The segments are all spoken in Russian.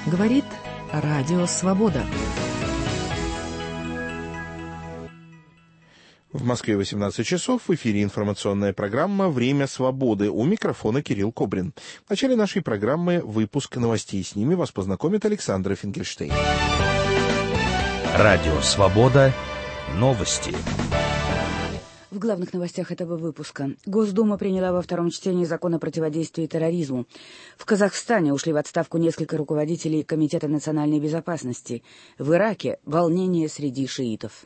Говорит Радио Свобода. В Москве 18 часов, в эфире информационная программа «Время свободы». У микрофона Кирилл Кобрин. В начале нашей программы выпуск новостей. С ними вас познакомит Александра Финкельштейн. Радио Свобода. Новости. В главных новостях этого выпуска. Госдума приняла во втором чтении закон о противодействии терроризму. В Казахстане ушли в отставку несколько руководителей Комитета национальной безопасности. В Ираке волнение среди шиитов.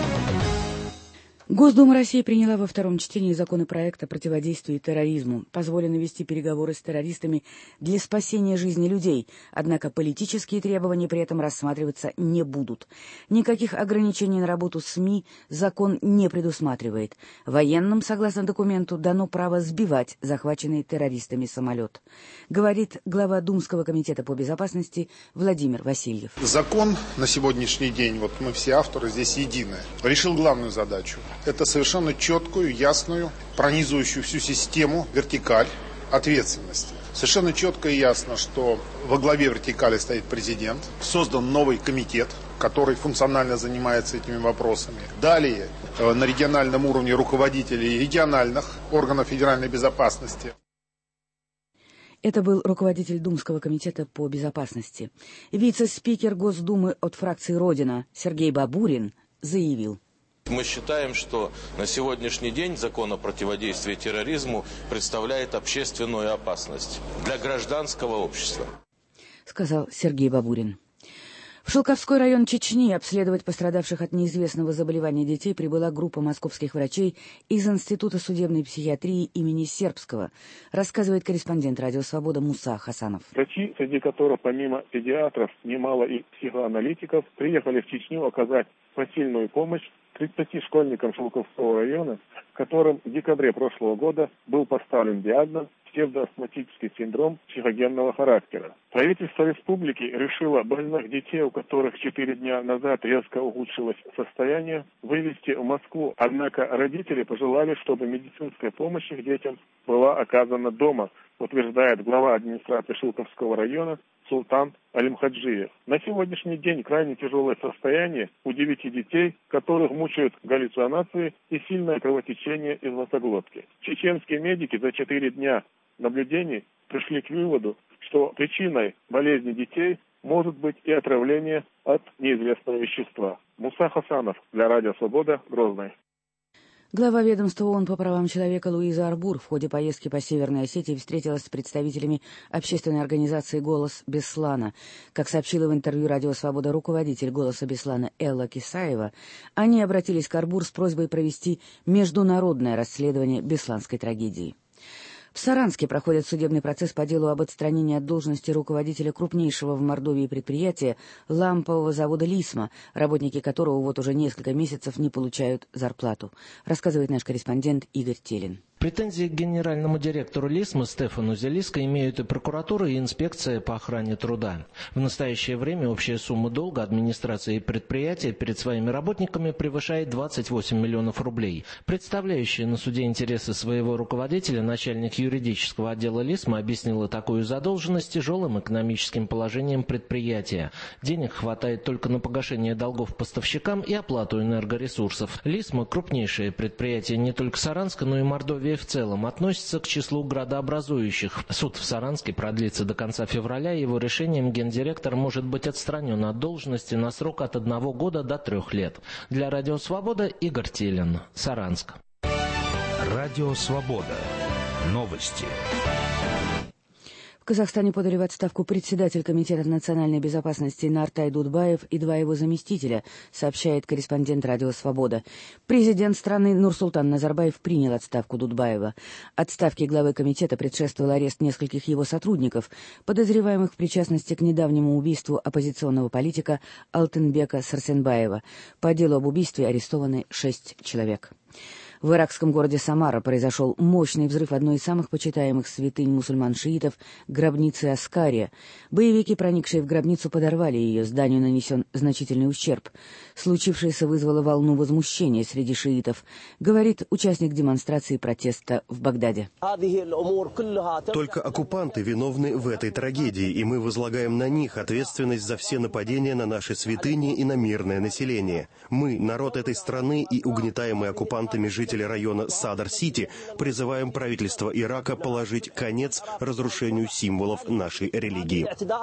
Госдума России приняла во втором чтении законопроект о противодействии терроризму. Позволено вести переговоры с террористами для спасения жизни людей, однако политические требования при этом рассматриваться не будут. Никаких ограничений на работу СМИ закон не предусматривает. Военным, согласно документу, дано право сбивать захваченный террористами самолет. Говорит глава Думского комитета по безопасности Владимир Васильев. Закон на сегодняшний день, вот мы все авторы здесь едины, решил главную задачу. Это совершенно четкую, ясную, пронизывающую всю систему вертикаль ответственности. Совершенно четко и ясно, что во главе вертикали стоит президент. Создан новый комитет, который функционально занимается этими вопросами. Далее на региональном уровне руководители региональных органов федеральной безопасности. Это был руководитель Думского комитета по безопасности. Вице-спикер Госдумы от фракции «Родина» Сергей Бабурин заявил. Мы считаем, что на сегодняшний день закон о противодействии терроризму представляет общественную опасность для гражданского общества, сказал Сергей Бабурин. В Шелковской район Чечни обследовать пострадавших от неизвестного заболевания детей прибыла группа московских врачей из Института судебной психиатрии имени Сербского, рассказывает корреспондент «Радио Свобода» Муса Хасанов. Врачи, среди которых помимо педиатров немало и психоаналитиков, приехали в Чечню оказать посильную помощь 30 школьникам Шелковского района, которым в декабре прошлого года был поставлен диагноз псевдоастматический синдром психогенного характера. Правительство республики решило больных детей, у которых 4 дня назад резко ухудшилось состояние, вывезти в Москву. Однако родители пожелали, чтобы медицинская помощь их детям была оказана дома, утверждает глава администрации Шелковского района Султан Алимхаджиев. На сегодняшний день крайне тяжелое состояние у 9 детей, которых мучают галлюцинации и сильное кровотечение из носоглотки. Чеченские медики за 4 дня наблюдений пришли к выводу, что причиной болезни детей может быть и отравление от неизвестного вещества. Муса Хасанов для Радио Свобода, Грозный. Глава ведомства ООН по правам человека Луиза Арбур в ходе поездки по Северной Осетии встретилась с представителями общественной организации «Голос Беслана». Как сообщила в интервью «Радио Свобода» руководитель «Голоса Беслана» Элла Кисаева, они обратились к Арбур с просьбой провести международное расследование бесланской трагедии. В Саранске проходит судебный процесс по делу об отстранении от должности руководителя крупнейшего в Мордовии предприятия лампового завода «Лисма», работники которого вот уже несколько месяцев не получают зарплату, рассказывает наш корреспондент Игорь Телин. Претензии к генеральному директору Лисмы Стефану Зелиско имеют и прокуратура, и инспекция по охране труда. В настоящее время общая сумма долга администрации предприятия перед своими работниками превышает 28 миллионов рублей. Представляющий на суде интересы своего руководителя начальник юридического отдела Лисмы объяснила такую задолженность тяжелым экономическим положением предприятия. Денег хватает только на погашение долгов поставщикам и оплату энергоресурсов. Лисма – крупнейшее предприятие не только Саранска, но и Мордовии в целом, относится к числу градообразующих. Суд в Саранске продлится до конца февраля, и его решением гендиректор может быть отстранен от должности на срок от 1 года до 3 лет. Для Радио Свобода Игорь Телин, Саранск. Радио Свобода. Новости. В Казахстане подали в отставку председатель Комитета национальной безопасности Нартай Дудбаев и 2 его заместителя, сообщает корреспондент «Радио Свобода». Президент страны Нурсултан Назарбаев принял отставку Дудбаева. Отставке главы комитета предшествовал арест нескольких его сотрудников, подозреваемых в причастности к недавнему убийству оппозиционного политика Алтынбека Сарсенбаева. По делу об убийстве арестованы 6 человек. В иракском городе Самара произошел мощный взрыв одной из самых почитаемых святынь мусульман-шиитов — гробницы Аскария. Боевики, проникшие в гробницу, подорвали ее, зданию нанесен значительный ущерб. Случившееся вызвало волну возмущения среди шиитов, говорит участник демонстрации протеста в Багдаде. Только оккупанты виновны в этой трагедии, и мы возлагаем на них ответственность за все нападения на наши святыни и на мирное население. Мы, народ этой страны и угнетаемые оккупантами жители района Садар-Сити, призываем правительство Ирака положить конец разрушению символов нашей религии.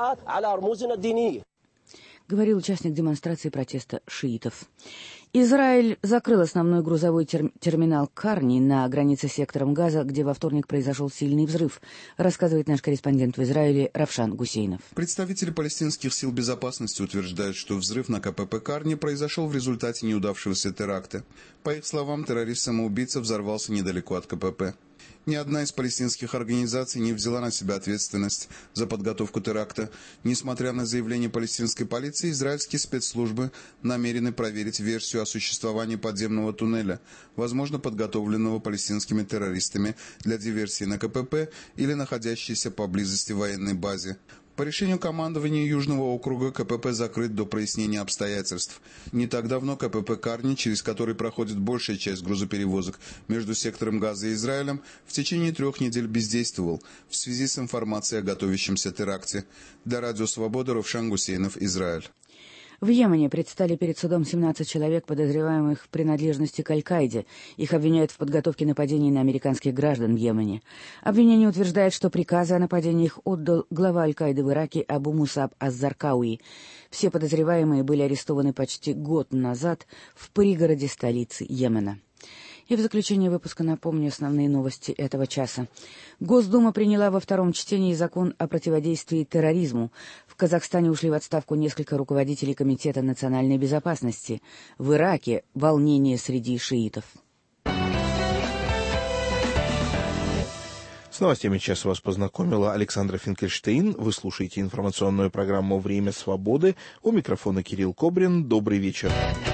Говорил участник демонстрации протеста шиитов. Израиль закрыл основной грузовой терминал Карни на границе с сектором Газа, где во вторник произошел сильный взрыв, рассказывает наш корреспондент в Израиле Равшан Гусейнов. Представители палестинских сил безопасности утверждают, что взрыв на КПП Карни произошел в результате неудавшегося теракта. По их словам, террорист-самоубийца взорвался недалеко от КПП. Ни одна из палестинских организаций не взяла на себя ответственность за подготовку теракта. Несмотря на заявление палестинской полиции, израильские спецслужбы намерены проверить версию о существовании подземного туннеля, возможно, подготовленного палестинскими террористами для диверсии на КПП или находящейся поблизости военной базе. По решению командования Южного округа КПП закрыт до прояснения обстоятельств. Не так давно КПП Карни, через который проходит большая часть грузоперевозок между сектором Газа и Израилем, в течение 3 недель бездействовал в связи с информацией о готовящемся теракте. Для Радио Свобода Равшан Гусейнов, Израиль. В Йемене предстали перед судом 17 человек, подозреваемых в принадлежности к Аль-Каиде. Их обвиняют в подготовке нападений на американских граждан в Йемене. Обвинение утверждает, что приказы о нападениях отдал глава Аль-Каиды в Ираке Абу Мусаб аз-Заркауи. Все подозреваемые были арестованы почти год назад в пригороде столицы Йемена. И в заключение выпуска напомню основные новости этого часа. Госдума приняла во втором чтении закон о противодействии терроризму. В Казахстане ушли в отставку несколько руководителей Комитета национальной безопасности. В Ираке волнение среди шиитов. С новостями часа вас познакомила Александра Финкельштейн. Вы слушаете информационную программу «Время свободы». У микрофона Кирилл Кобрин. Добрый вечер.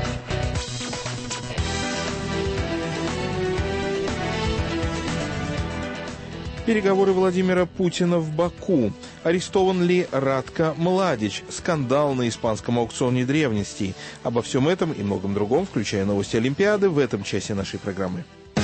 Переговоры Владимира Путина в Баку. Арестован ли Радко Младич? Скандал на испанском аукционе древностей. Обо всем этом и многом другом, включая новости Олимпиады, в этом часе нашей программы.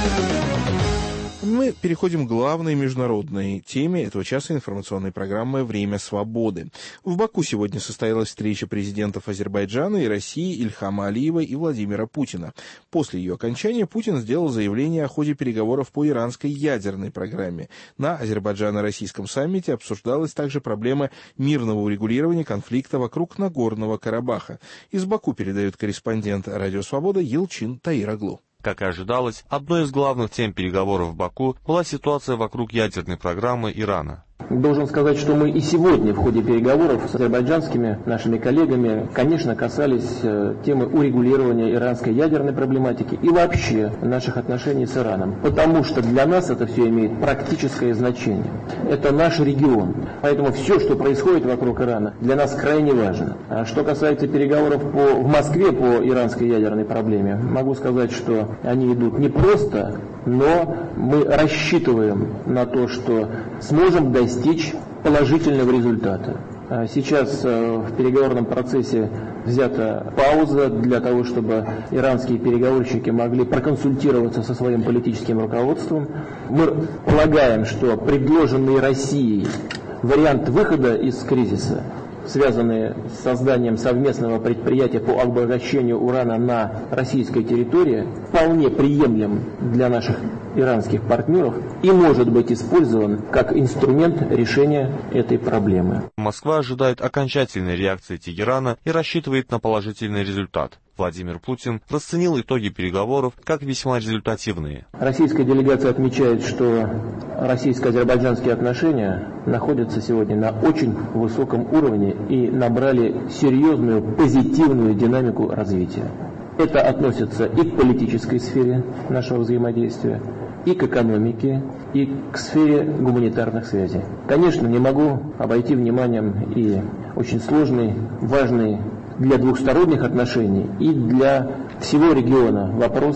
Мы переходим к главной международной теме этого часа информационной программы «Время свободы». В Баку сегодня состоялась встреча президентов Азербайджана и России Ильхама Алиева и Владимира Путина. После ее окончания Путин сделал заявление о ходе переговоров по иранской ядерной программе. На азербайджано-российском саммите обсуждалась также проблема мирного урегулирования конфликта вокруг Нагорного Карабаха. Из Баку передает корреспондент «Радио Свобода» Елчин Таир-Оглу. Как и ожидалось, одной из главных тем переговоров в Баку была ситуация вокруг ядерной программы Ирана. Должен сказать, что мы и сегодня в ходе переговоров с азербайджанскими нашими коллегами, конечно, касались темы урегулирования иранской ядерной проблематики и вообще наших отношений с Ираном. Потому что для нас это все имеет практическое значение. Это наш регион. Поэтому все, что происходит вокруг Ирана, для нас крайне важно. А что касается переговоров в Москве по иранской ядерной проблеме, могу сказать, что они идут не просто, но мы рассчитываем на то, что сможем достичь положительного результата. Сейчас в переговорном процессе взята пауза для того, чтобы иранские переговорщики могли проконсультироваться со своим политическим руководством. Мы полагаем, что предложенный Россией вариант выхода из кризиса, связанные с созданием совместного предприятия по обогащению урана на российской территории, вполне приемлем для наших иранских партнеров и может быть использован как инструмент решения этой проблемы. Москва ожидает окончательной реакции Тегерана и рассчитывает на положительный результат. Владимир Путин расценил итоги переговоров как весьма результативные. Российская делегация отмечает, что российско-азербайджанские отношения находятся сегодня на очень высоком уровне и набрали серьезную позитивную динамику развития. Это относится и к политической сфере нашего взаимодействия, и к экономике, и к сфере гуманитарных связей. Конечно, не могу обойти вниманием и очень сложный, важный для двухсторонних отношений и для всего региона вопрос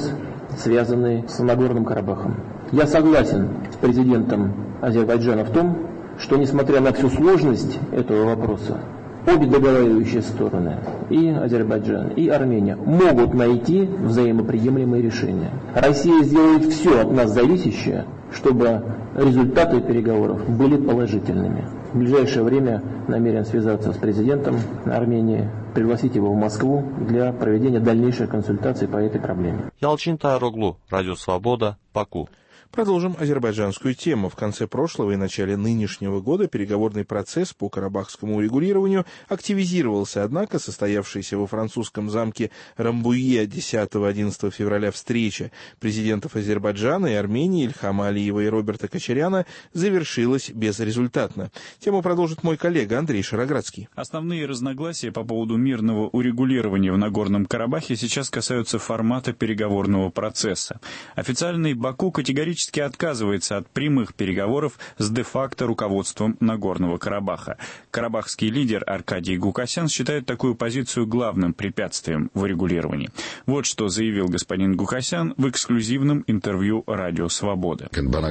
связанные с Нагорным Карабахом. Я согласен с президентом Азербайджана в том, что несмотря на всю сложность этого вопроса, обе договаривающие стороны, и Азербайджан, и Армения, могут найти взаимоприемлемые решения. Россия сделает все от нас зависящее, чтобы результаты переговоров были положительными. В ближайшее время намерен связаться с президентом Армении, пригласить его в Москву для проведения дальнейших консультаций по этой проблеме. Ялчин Тайроглу, Радио Свобода, Баку. Продолжим азербайджанскую тему. В конце прошлого и начале нынешнего года переговорный процесс по карабахскому урегулированию активизировался, однако состоявшаяся во французском замке Рамбуе 10-11 февраля встреча президентов Азербайджана и Армении Ильхама Алиева и Роберта Кочаряна завершилась безрезультатно. Тему продолжит мой коллега Андрей Шароградский. Основные разногласия по поводу мирного урегулирования в Нагорном Карабахе сейчас касаются формата переговорного процесса. Официальный Баку категорически отказывается от прямых переговоров с де-факто руководством Нагорного Карабаха. Карабахский лидер Аркадий Гукасян считает такую позицию главным препятствием в урегулировании. Вот что заявил господин Гукасян в эксклюзивном интервью «Радио Свобода».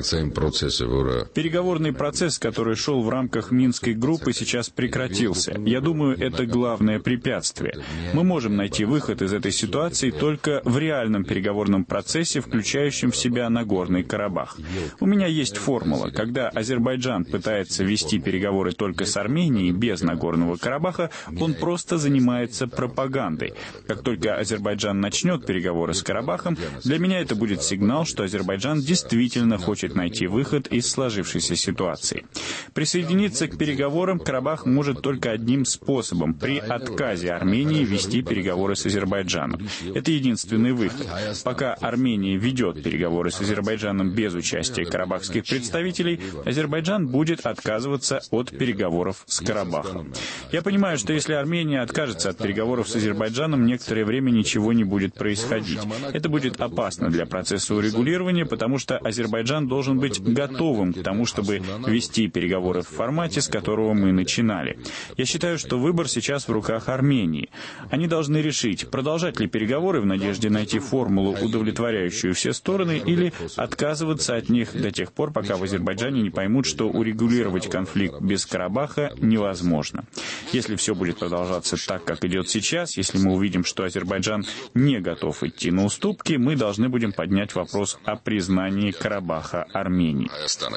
Переговорный процесс, который шел в рамках Минской группы, сейчас прекратился. Я думаю, это главное препятствие. Мы можем найти выход из этой ситуации только в реальном переговорном процессе, включающем в себя Нагорный Карабах. У меня есть формула. Когда Азербайджан пытается вести переговоры только с Арменией, без Нагорного Карабаха, он просто занимается пропагандой. Как только Азербайджан начнет переговоры с Карабахом, для меня это будет сигнал, что Азербайджан действительно хочет найти выход из сложившейся ситуации. Присоединиться к переговорам Карабах может только одним способом – при отказе Армении вести переговоры с Азербайджаном. Это единственный выход. Пока Армения ведет переговоры с Азербайджаном без участия карабахских представителей, Азербайджан будет отказываться от переговоров с Карабахом. Я понимаю, что если Армения откажется от переговоров с Азербайджаном, некоторое время ничего не будет происходить. Это будет опасно для процесса урегулирования, потому что Азербайджан должен быть готовым к тому, чтобы вести переговоры в формате, с которого мы начинали. Я считаю, что выбор сейчас в руках Армении. Они должны решить, продолжать ли переговоры в надежде найти формулу, удовлетворяющую все стороны, или отказываться от них до тех пор, пока в Азербайджане не поймут, что урегулировать конфликт без Карабаха невозможно. Если все будет продолжаться так, как идет сейчас, если мы увидим, что Азербайджан не готов идти на уступки, мы должны будем поднять вопрос о признании Карабаха Армении.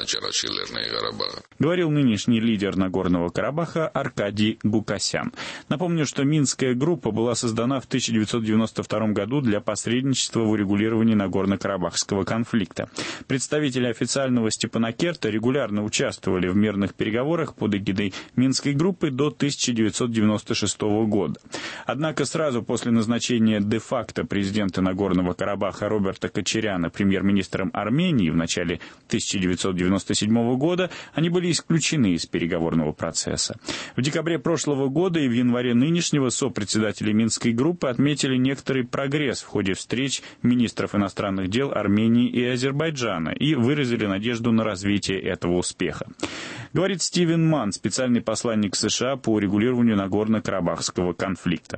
Говорил нынешний лидер Нагорного Карабаха Аркадий Гукасян. Напомню, что Минская группа была создана в 1992 году для посредничества в урегулировании Нагорно-Карабахского конфликта. Представители официального Степанакерта регулярно участвовали в мирных переговорах под эгидой Минской группы до 1996 года. Однако сразу после назначения де-факто президента Нагорного Карабаха Роберта Кочаряна премьер-министром Армении в начале 1997 года они были исключены из переговорного процесса. В декабре прошлого года и в январе нынешнего сопредседатели Минской группы отметили некоторый прогресс в ходе встреч министров иностранных дел Армении и Азербайджана и выразили надежду на развитие этого успеха. Говорит Стивен Манн, специальный посланник США по урегулированию Нагорно-Карабахского конфликта.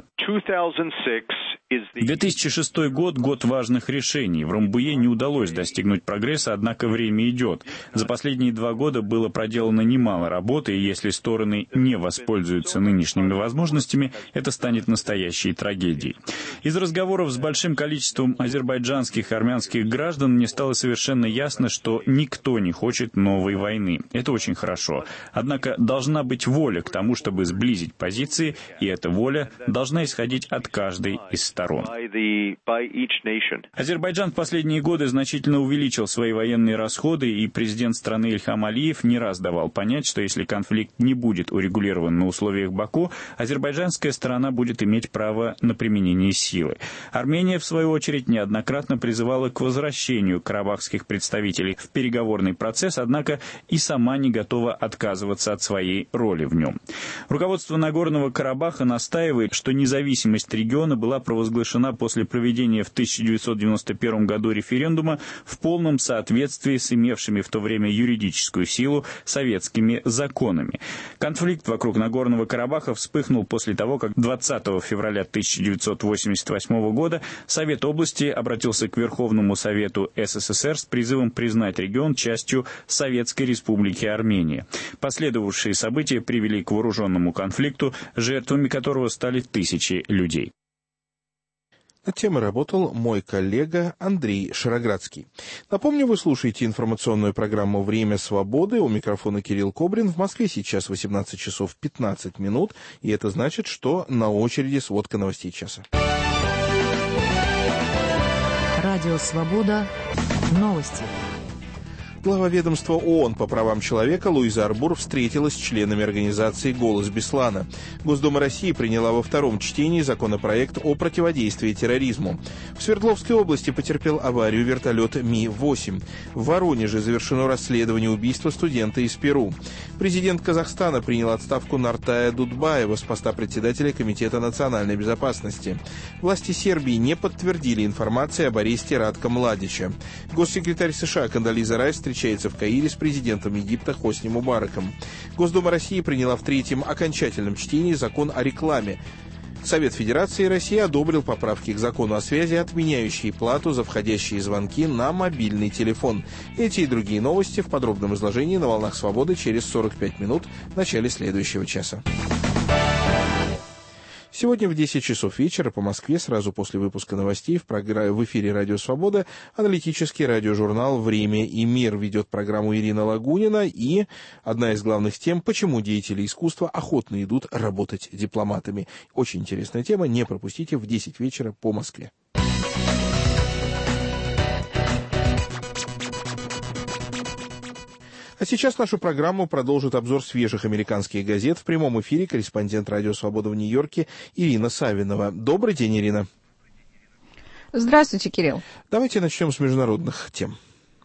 2006 год – год важных решений. В Рамбуе не удалось достигнуть прогресса, однако время идет. За последние 2 года было проделано немало работы, и если стороны не воспользуются нынешними возможностями, это станет настоящей трагедией. Из разговоров с большим количеством азербайджанских и армянских граждан мне стало совершенно ясно, что никто не хочет новой войны. Это очень хорошо. Однако должна быть воля к тому, чтобы сблизить позиции, и эта воля должна исходить от каждой из сторон. Азербайджан в последние годы значительно увеличил свои военные расходы, и президент страны Ильхам Алиев не раз давал понять, что если конфликт не будет урегулирован на условиях Баку, азербайджанская сторона будет иметь право на применение силы. Армения, в свою очередь, неоднократно призывала к возвращению карабахских представителей в переговорный процесс, однако и сама не готова отказываться от своей роли в нем. Руководство Нагорного Карабаха настаивает, что независимость региона была провозглашена провозглашена после проведения в 1991 году референдума в полном соответствии с имевшими в то время юридическую силу советскими законами. Конфликт вокруг Нагорного Карабаха вспыхнул после того, как 20 февраля 1988 года Совет области обратился к Верховному Совету СССР с призывом признать регион частью Советской Республики Армения. Последовавшие события привели к вооруженному конфликту, жертвами которого стали тысячи людей. Над темой работал мой коллега Андрей Шароградский. Напомню, вы слушаете информационную программу «Время свободы». У микрофона Кирилл Кобрин. В Москве сейчас 18 часов 15 минут, и это значит, что на очереди сводка новостей часа. Радио «Свобода». Новости. Глава ведомства ООН по правам человека Луиза Арбур встретилась с членами организации «Голос Беслана». Госдума России приняла во втором чтении законопроект о противодействии терроризму. В Свердловской области потерпел аварию вертолет Ми-8. В Воронеже завершено расследование убийства студента из Перу. Президент Казахстана принял отставку Нартая Дудбаева с поста председателя Комитета национальной безопасности. Власти Сербии не подтвердили информации об аресте Радка Младича. Госсекретарь США Кондолиза Райс встречается в Каире с президентом Египта Хосни Мубараком. Госдума России приняла в третьем окончательном чтении закон о рекламе. Совет Федерации России одобрил поправки к закону о связи, отменяющие плату за входящие звонки на мобильный телефон. Эти и другие новости в подробном изложении на «Волнах Свободы» через 45 минут в начале следующего часа. Сегодня в 10 часов вечера по Москве, сразу после выпуска новостей, в эфире «Радио Свобода» аналитический радиожурнал «Время и мир». Ведет программу Ирина Лагунина, и одна из главных тем – почему деятели искусства охотно идут работать дипломатами. Очень интересная тема, не пропустите в 10 вечера по Москве. А сейчас нашу программу продолжит обзор свежих американских газет. В прямом эфире корреспондент «Радио Свобода» в Нью-Йорке Ирина Савинова. Добрый день, Ирина. Здравствуйте, Кирилл. Давайте начнем с международных тем.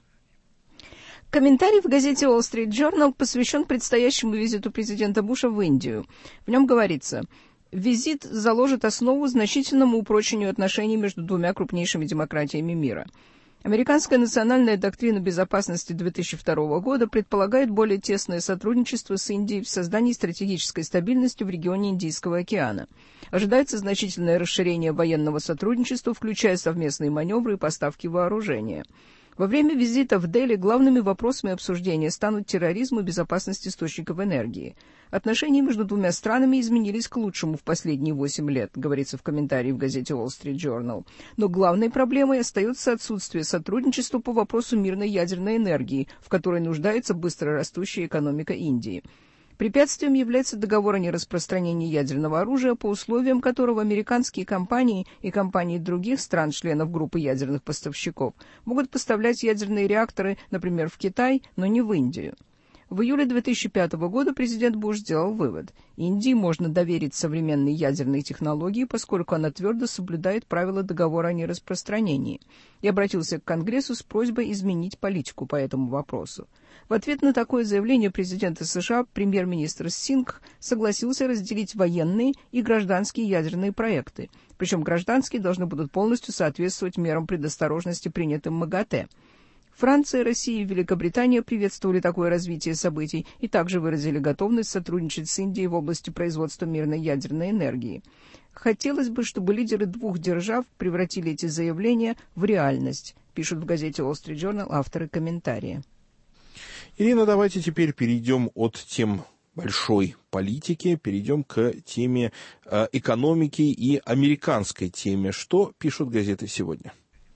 Комментарий в газете Wall Street Journal посвящен предстоящему визиту президента Буша в Индию. В нем говорится: визит заложит основу значительному упрочению отношений между двумя крупнейшими демократиями мира. Американская национальная доктрина безопасности 2002 года предполагает более тесное сотрудничество с Индией в создании стратегической стабильности в регионе Индийского океана. Ожидается значительное расширение военного сотрудничества, включая совместные маневры и поставки вооружения. Во время визита в Дели главными вопросами обсуждения станут терроризм и безопасность источников энергии. Отношения между двумя странами изменились к лучшему в последние 8 лет, говорится в комментарии в газете Wall Street Journal. Но главной проблемой остается отсутствие сотрудничества по вопросу мирной ядерной энергии, в которой нуждается быстро растущая экономика Индии. Препятствием является договор о нераспространении ядерного оружия, по условиям которого американские компании и компании других стран-членов группы ядерных поставщиков могут поставлять ядерные реакторы, например, в Китай, но не в Индию. В июле 2005 года президент Буш сделал вывод: Индии можно доверить современные ядерные технологии, поскольку она твердо соблюдает правила договора о нераспространении, и обратился к Конгрессу с просьбой изменить политику по этому вопросу. В ответ на такое заявление президента США премьер-министр Сингх согласился разделить военные и гражданские ядерные проекты, причем гражданские должны будут полностью соответствовать мерам предосторожности, принятым МАГАТЭ. Франция, Россия и Великобритания приветствовали такое развитие событий и также выразили готовность сотрудничать с Индией в области производства мирной ядерной энергии. Хотелось бы, чтобы лидеры двух держав превратили эти заявления в реальность, пишут в газете Wall Street Journal авторы комментария. Ирина, давайте теперь перейдем от тем большой политики, перейдем к теме экономики и американской теме. Что пишут газеты сегодня?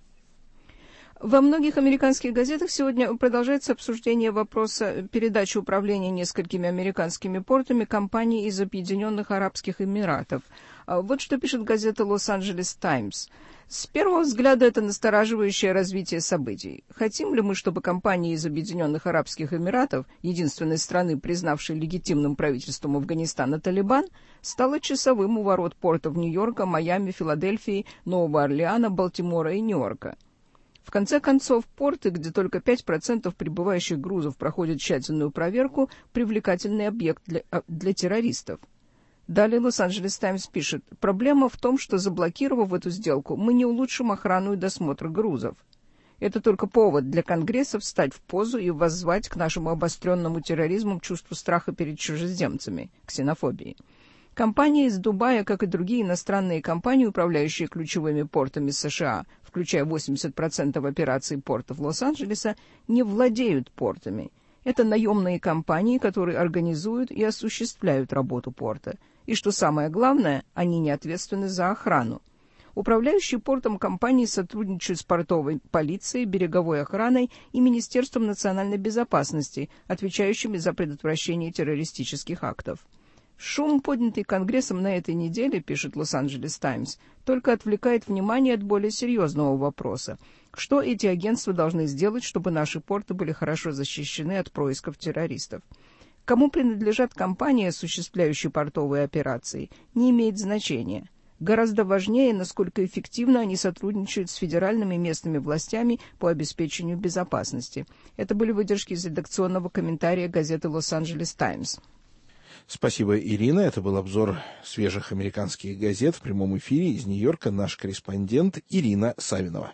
Во многих американских газетах сегодня продолжается обсуждение вопроса передачи управления несколькими американскими портами компании из Объединенных Арабских Эмиратов. Вот что пишет газета «Лос-Анджелес Таймс». С первого взгляда это настораживающее развитие событий. Хотим ли мы, чтобы компания из Объединенных Арабских Эмиратов, единственной страны, признавшей легитимным правительством Афганистана Талибан, стала часовым у ворот портов Нью-Йорка, Майами, Филадельфии, Нового Орлеана, Балтимора и Нью-Йорка? В конце концов, порты, где только 5% прибывающих грузов проходят тщательную проверку, привлекательный объект для террористов. Далее Лос-Анджелес Таймс пишет: проблема в том, что заблокировав эту сделку, мы не улучшим охрану и досмотр грузов. Это только повод для Конгресса встать в позу и воззвать к нашему обостренному терроризму чувству страха перед чужеземцами, ксенофобии. Компании из Дубая, как и другие иностранные компании, управляющие ключевыми портами США, включая 80% операций портов Лос-Анджелеса, не владеют портами. Это наемные компании, которые организуют и осуществляют работу порта. И что самое главное, они не ответственны за охрану. Управляющие портом компании сотрудничают с портовой полицией, береговой охраной и Министерством национальной безопасности, отвечающими за предотвращение террористических актов. Шум, поднятый Конгрессом на этой неделе, пишет Лос-Анджелес Таймс, только отвлекает внимание от более серьезного вопроса. Что эти агентства должны сделать, чтобы наши порты были хорошо защищены от происков террористов? Кому принадлежат компании, осуществляющие портовые операции, не имеет значения. Гораздо важнее, насколько эффективно они сотрудничают с федеральными и местными властями по обеспечению безопасности. Это были выдержки из редакционного комментария газеты «Лос-Анджелес Таймс». Спасибо, Ирина. Это был обзор свежих американских газет в прямом эфире из Нью-Йорка. Наш корреспондент Ирина Савинова.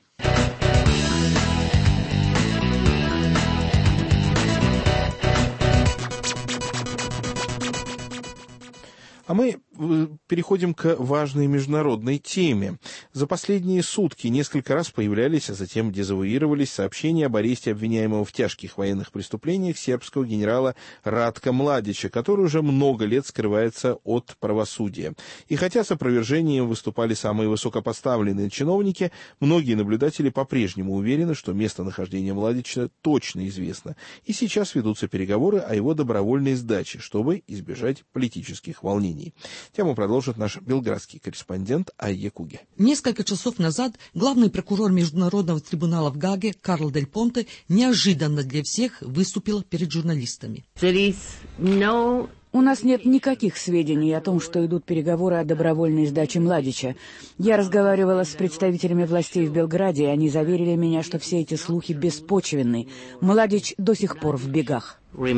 А мы переходим к важной международной теме. За последние сутки несколько раз появлялись, а затем дезавуировались сообщения об аресте обвиняемого в тяжких военных преступлениях сербского генерала Ратка Младича, который уже много лет скрывается от правосудия. И хотя с опровержением выступали самые высокопоставленные чиновники, многие наблюдатели по-прежнему уверены, что местонахождение Младича точно известно. И сейчас ведутся переговоры о его добровольной сдаче, чтобы избежать политических волнений. Тему продолжит наш белградский корреспондент Айя Куге. Несколько часов назад главный прокурор Международного трибунала в Гааге Карл Дель Понте неожиданно для всех выступил перед журналистами. У нас нет никаких сведений о том, что идут переговоры о добровольной сдаче Младича. Я разговаривала с представителями властей в Белграде, и они заверили меня, что все эти слухи беспочвенны. Младич до сих пор в бегах.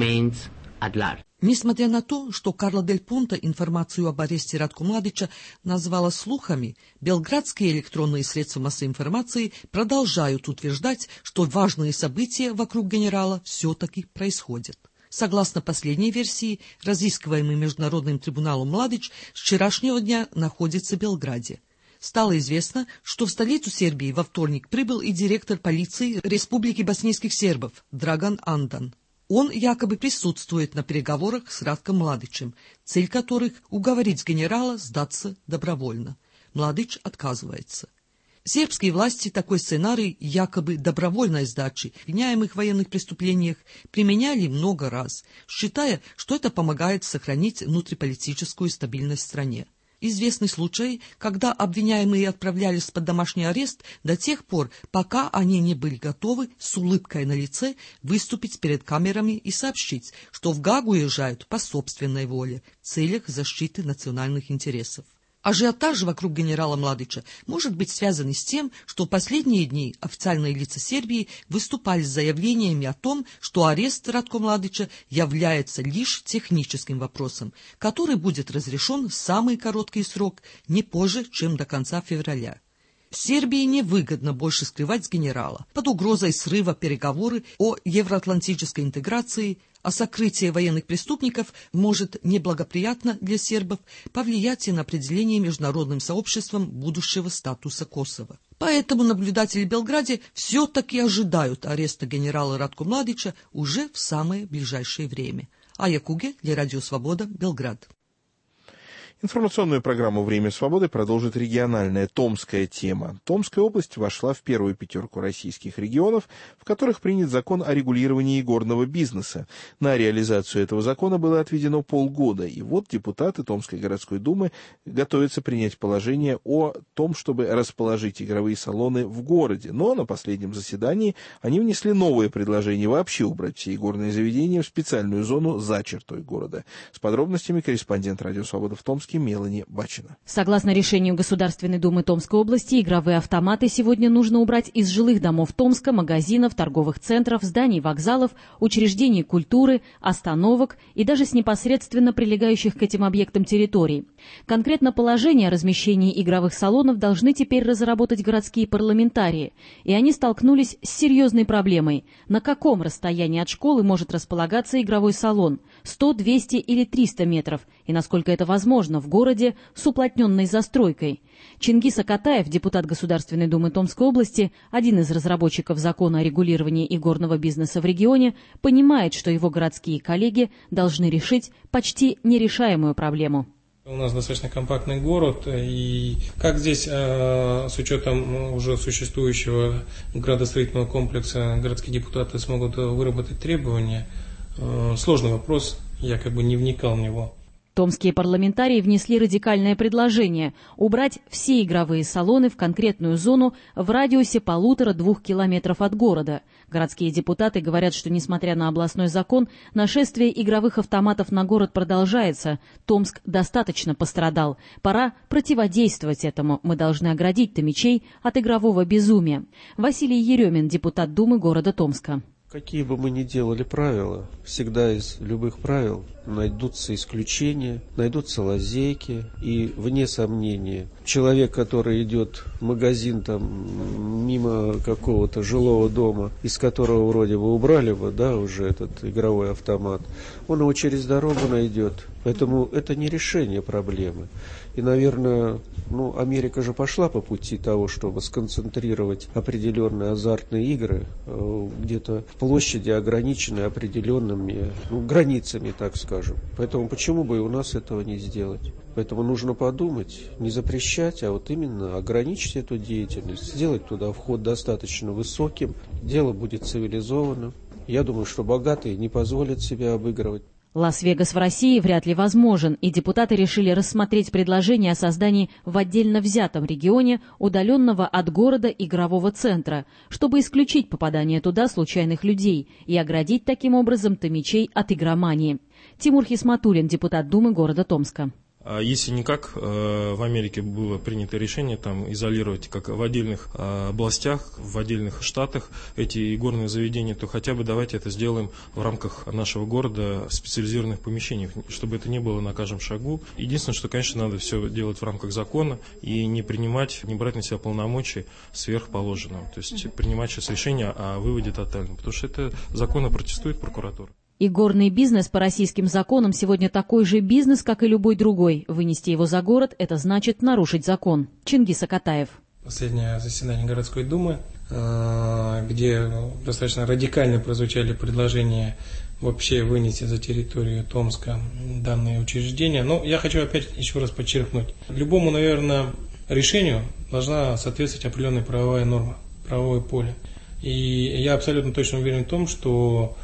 Несмотря на то, что Карла Дель Понте информацию об аресте Ратко Младича назвала слухами, белградские электронные средства массовой информации продолжают утверждать, что важные события вокруг генерала все-таки происходят. Согласно последней версии, разыскиваемый Международным трибуналом Младич с вчерашнего дня находится в Белграде. Стало известно, что в столицу Сербии во вторник прибыл и директор полиции Республики боснийских сербов Драган Андан. Он якобы присутствует на переговорах с Ратком Младичем, цель которых – уговорить генерала сдаться добровольно. Младич отказывается. Сербские власти такой сценарий якобы добровольной сдачи обвиняемых в военных преступлениях применяли много раз, считая, что это помогает сохранить внутриполитическую стабильность в стране. Известны случаи, когда обвиняемые отправлялись под домашний арест до тех пор, пока они не были готовы с улыбкой на лице выступить перед камерами и сообщить, что в Гаагу уезжают по собственной воле в целях защиты национальных интересов. Ажиотаж вокруг генерала Младича может быть связан с тем, что в последние дни официальные лица Сербии выступали с заявлениями о том, что арест Ратко Младича является лишь техническим вопросом, который будет разрешен в самый короткий срок, не позже, чем до конца февраля. Сербии невыгодно больше скрывать с генерала. Под угрозой срыва переговоры о евроатлантической интеграции, а сокрытие военных преступников может неблагоприятно для сербов повлиять и на определение международным сообществом будущего статуса Косово. Поэтому наблюдатели в Белграде все-таки ожидают ареста генерала Ратко Младича уже в самое ближайшее время. Айя Куге для Радио Свобода, Белград. Информационную программу «Время свободы» продолжит региональная Томская тема. Томская область вошла в первую пятерку российских регионов, в которых принят закон о регулировании игорного бизнеса. На реализацию этого закона было отведено полгода, и вот депутаты Томской городской думы готовятся принять положение о том, чтобы расположить игровые салоны в городе. Но на последнем заседании они внесли новое предложение вообще убрать все игорные заведения в специальную зону за чертой города. С подробностями корреспондент «Радио Свобода» в Томске подробности Мелани Бачина. Согласно решению Государственной Думы Томской области, игровые автоматы сегодня нужно убрать из жилых домов Томска, магазинов, торговых центров, зданий вокзалов, учреждений культуры, остановок и даже с непосредственно прилегающих к этим объектам территорий. Конкретно положение о размещении игровых салонов должны теперь разработать городские парламентарии, и они столкнулись с серьезной проблемой. На каком расстоянии от школы может располагаться игровой салон? 100, 200 или 300 метров? И насколько это возможно в городе с уплотненной застройкой? Чингис Акатаев, депутат Государственной Думы Томской области, один из разработчиков закона о регулировании игорного бизнеса в регионе, понимает, что его городские коллеги должны решить почти нерешаемую проблему. У нас достаточно компактный город, и как здесь с учетом уже существующего градостроительного комплекса городские депутаты смогут выработать требования, сложный вопрос, я как бы не вникал в него. Томские парламентарии внесли радикальное предложение – убрать все игровые салоны в конкретную зону в радиусе 1,5-2 километров от города. Городские депутаты говорят, что, несмотря на областной закон, нашествие игровых автоматов на город продолжается. Томск достаточно пострадал. Пора противодействовать этому. Мы должны оградить томичей от игрового безумия. Василий Еремин, депутат Думы города Томска. Какие бы мы ни делали правила, всегда из любых правил найдутся исключения, найдутся лазейки, и вне сомнения, человек, который идет в магазин там мимо какого-то жилого дома, из которого вроде бы убрали бы, да, уже этот игровой автомат, он его через дорогу найдет. Поэтому это не решение проблемы. И, наверное, Америка же пошла по пути того, чтобы сконцентрировать определенные азартные игры где-то в площади, ограниченной определенными границами, так скажем. Поэтому почему бы и у нас этого не сделать? Поэтому нужно подумать, не запрещать, а вот именно ограничить эту деятельность, сделать туда вход достаточно высоким, дело будет цивилизованным. Я думаю, что богатые не позволят себя обыгрывать. Лас-Вегас в России вряд ли возможен, и депутаты решили рассмотреть предложение о создании в отдельно взятом регионе удаленного от города игрового центра, чтобы исключить попадание туда случайных людей и оградить таким образом томичей от игромании. Тимур Хисматуллин, депутат Думы города Томска. Если не как в Америке было принято решение там изолировать, как в отдельных областях, в отдельных штатах эти игорные заведения, то хотя бы давайте это сделаем в рамках нашего города в специализированных помещениях, чтобы это не было на каждом шагу. Единственное, что, конечно, надо все делать в рамках закона и не брать на себя полномочий сверхположенного. То есть принимать сейчас решение о выводе тотальном, потому что это законно протестует прокуратура. Игорный бизнес по российским законам сегодня такой же бизнес, как и любой другой. Вынести его за город – это значит нарушить закон. Чингис Акатаев. Последнее заседание городской думы, где достаточно радикально прозвучали предложения вообще вынести за территорию Томска данные учреждения. Но я хочу опять еще раз подчеркнуть. Любому, наверное, решению должна соответствовать определенная правовая норма, правовое поле. И я абсолютно точно уверен в том, что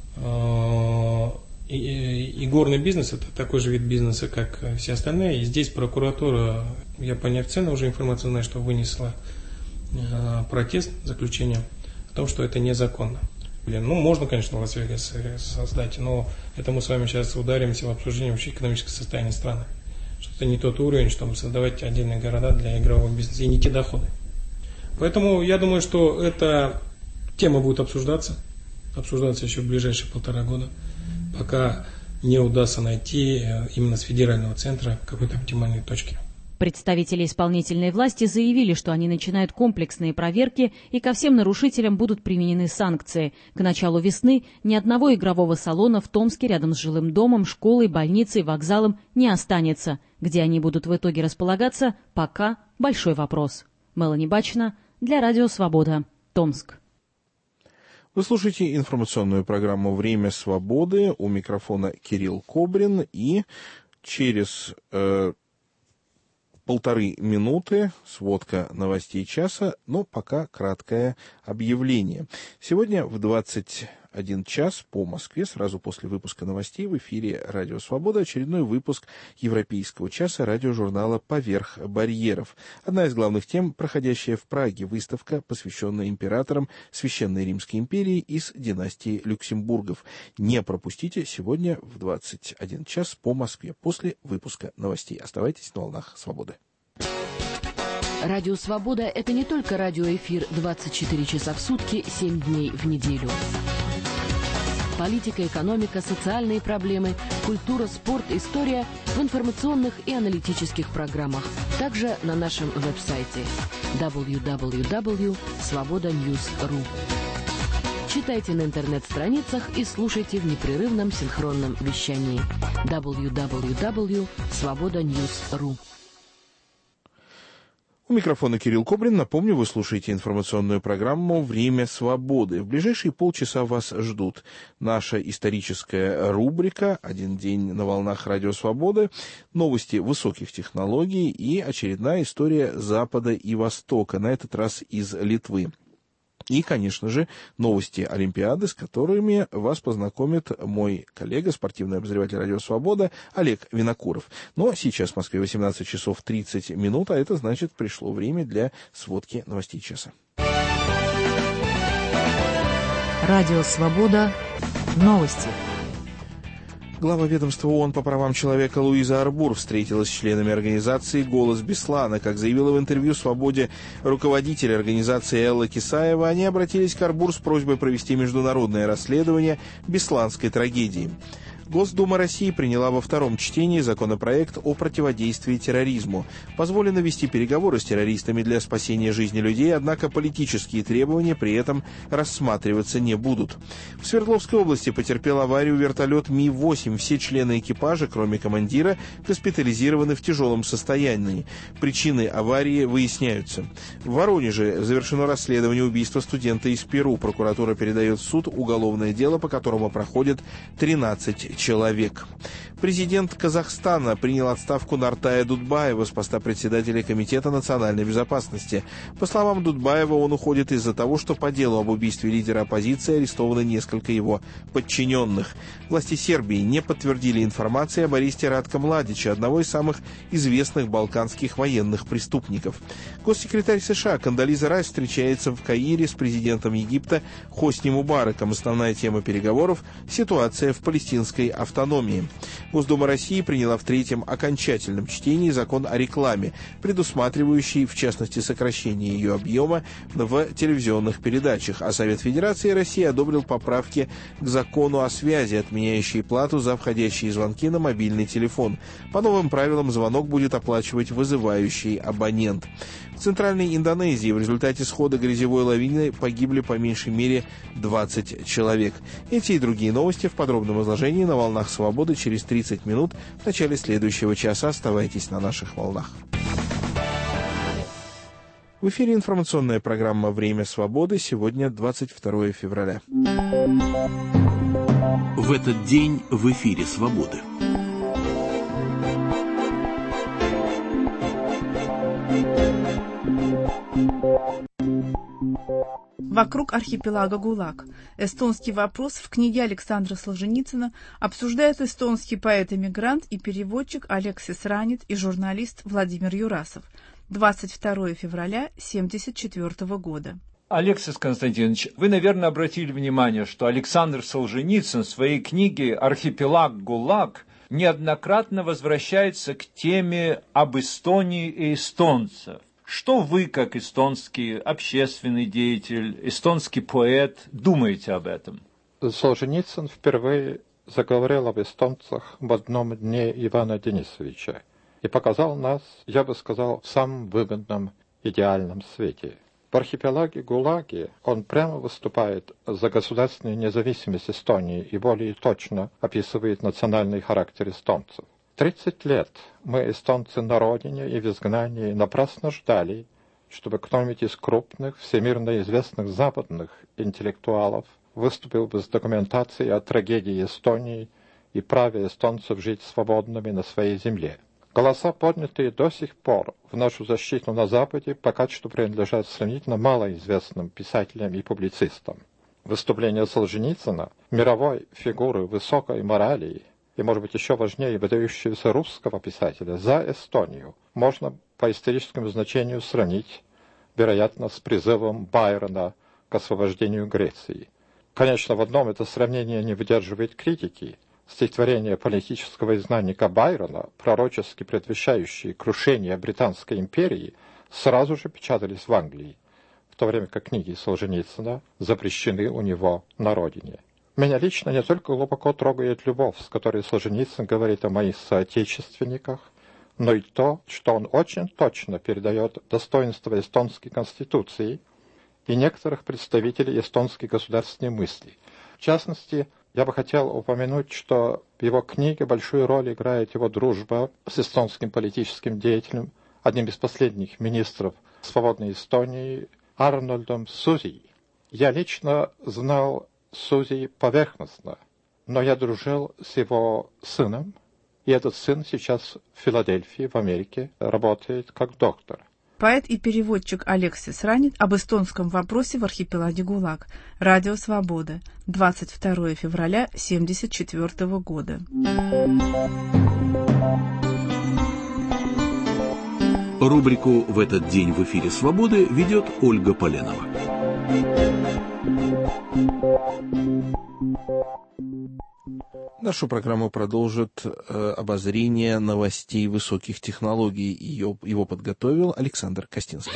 игорный бизнес – это такой же вид бизнеса, как все остальные. И здесь прокуратура, я по неофициальной уже информации знаю, что вынесла протест, заключение о том, что это незаконно. Можно, конечно, Лас-Вегас создать, но это мы с вами сейчас ударимся в обсуждение вообще экономического состояния страны. Что это не тот уровень, чтобы создавать отдельные города для игрового бизнеса и не те доходы. Поэтому я думаю, что эта тема будет обсуждаться еще в ближайшие 1,5 года, пока не удастся найти именно с федерального центра какой-то оптимальной точки. Представители исполнительной власти заявили, что они начинают комплексные проверки и ко всем нарушителям будут применены санкции. К началу весны ни одного игрового салона в Томске рядом с жилым домом, школой, больницей, вокзалом не останется. Где они будут в итоге располагаться, пока большой вопрос. Мелани Бачина для Радио Свобода, Томск. Вы слушаете информационную программу «Время свободы». У микрофона Кирилл Кобрин. И через 1,5 минуты сводка новостей часа, но пока краткое объявление. Сегодня в 21 21 час по Москве, сразу после выпуска новостей в эфире «Радио Свобода» очередной выпуск Европейского часа радиожурнала «Поверх барьеров». Одна из главных тем, проходящая в Праге, выставка, посвященная императорам Священной Римской империи из династии Люксембургов. Не пропустите сегодня в 21 час по Москве после выпуска новостей. Оставайтесь на волнах свободы. Радио «Свобода» — это не только радиоэфир 24 часа в сутки, 7 дней в неделю. Политика, экономика, социальные проблемы, культура, спорт, история в информационных и аналитических программах. Также на нашем веб-сайте www.svobodanews.ru. Читайте на интернет-страницах и слушайте в непрерывном синхронном вещании www.svobodanews.ru. У микрофона Кирилл Кобрин. Напомню, вы слушаете информационную программу «Время свободы». В ближайшие полчаса вас ждут наша историческая рубрика «Один день на волнах Радио Свободы», новости высоких технологий и очередная история Запада и Востока, на этот раз из Литвы. И, конечно же, новости Олимпиады, с которыми вас познакомит мой коллега, спортивный обозреватель «Радио Свобода» Олег Винокуров. Но сейчас в Москве 18 часов 30 минут, а это значит, пришло время для сводки новостей часа. Радио Свобода. Новости. Глава ведомства ООН по правам человека Луиза Арбур встретилась с членами организации «Голос Беслана». Как заявила в интервью «Свободе» руководитель организации Элла Кисаева, они обратились к Арбур с просьбой провести международное расследование бесланской трагедии. Госдума России приняла во втором чтении законопроект о противодействии терроризму. Позволено вести переговоры с террористами для спасения жизни людей, однако политические требования при этом рассматриваться не будут. В Свердловской области потерпел аварию вертолет Ми-8. Все члены экипажа, кроме командира, госпитализированы в тяжелом состоянии. Причины аварии выясняются. В Воронеже завершено расследование убийства студента из Перу. Прокуратура передает в суд уголовное дело, по которому проходит 13 человек. Президент Казахстана принял отставку Нартая Дудбаева с поста председателя Комитета национальной безопасности. По словам Дудбаева, он уходит из-за того, что по делу об убийстве лидера оппозиции арестованы несколько его подчиненных. Власти Сербии не подтвердили информации об аресте Радка Младича, одного из самых известных балканских военных преступников. Госсекретарь США Кондолиза Райс встречается в Каире с президентом Египта Хосни Мубараком. Основная тема переговоров – ситуация в палестинской автономии. Госдума России приняла в третьем окончательном чтении закон о рекламе, предусматривающий, в частности, сокращение ее объема в телевизионных передачах, а Совет Федерации России одобрил поправки к закону о связи, отменяющие плату за входящие звонки на мобильный телефон. По новым правилам звонок будет оплачивать вызывающий абонент. В Центральной Индонезии в результате схода грязевой лавины погибли по меньшей мере 20 человек. Эти и другие новости в подробном изложении на волнах свободы через 30 минут в начале следующего часа. Оставайтесь на наших волнах. В эфире информационная программа «Время свободы». Сегодня 22 февраля. В этот день в эфире «Свободы». Вокруг архипелага ГУЛАГ. Эстонский вопрос в книге Александра Солженицына обсуждают эстонский поэт-эмигрант и переводчик Алексис Ранит и журналист Владимир Юрасов. 22 февраля 1974 года. Алексис Константинович, вы, наверное, обратили внимание, что Александр Солженицын в своей книге «Архипелаг ГУЛАГ» неоднократно возвращается к теме об Эстонии и эстонцах. Что вы, как эстонский общественный деятель, эстонский поэт, думаете об этом? Солженицын впервые заговорил об эстонцах в одном дне Ивана Денисовича и показал нас, я бы сказал, в самом выгодном, идеальном свете. В архипелаге ГУЛАГе он прямо выступает за государственную независимость Эстонии и более точно описывает национальный характер эстонцев. 30 лет мы, эстонцы, на родине и в изгнании напрасно ждали, чтобы кто-нибудь из крупных, всемирно известных западных интеллектуалов выступил бы с документацией о трагедии Эстонии и праве эстонцев жить свободными на своей земле. Голоса, поднятые до сих пор в нашу защиту на Западе, пока что принадлежат сравнительно малоизвестным писателям и публицистам. выступление Солженицына, мировой фигуры высокой морали и, может быть, еще важнее, выдающегося русского писателя за Эстонию, можно по историческому значению сравнить, вероятно, с призывом Байрона к освобождению Греции. Конечно, в одном это сравнение не выдерживает критики. Стихотворение политического изнанника Байрона, пророчески предвещающие крушение Британской империи, сразу же печатались в Англии, в то время как книги Солженицына запрещены у него на родине. Меня лично не только глубоко трогает любовь, с которой Солженицын говорит о моих соотечественниках, но и то, что он очень точно передает достоинство эстонской конституции и некоторых представителей эстонской государственной мысли. В частности, я бы хотел упомянуть, что в его книге большую роль играет его дружба с эстонским политическим деятелем, одним из последних министров свободной Эстонии, Арнольдом Сузи. Я лично знал Сузи поверхностно, но я дружил с его сыном, и этот сын сейчас в Филадельфии, в Америке, работает как доктор. Поэт и переводчик Алексис Ранит об эстонском вопросе в архипелаге ГУЛАГ. Радио «Свобода». 22 февраля 1974 года. Рубрику «В этот день в эфире Свободы» ведет Ольга Поленова. Нашу программу продолжит обозрение новостей высоких технологий. Его подготовил Александр Костинский.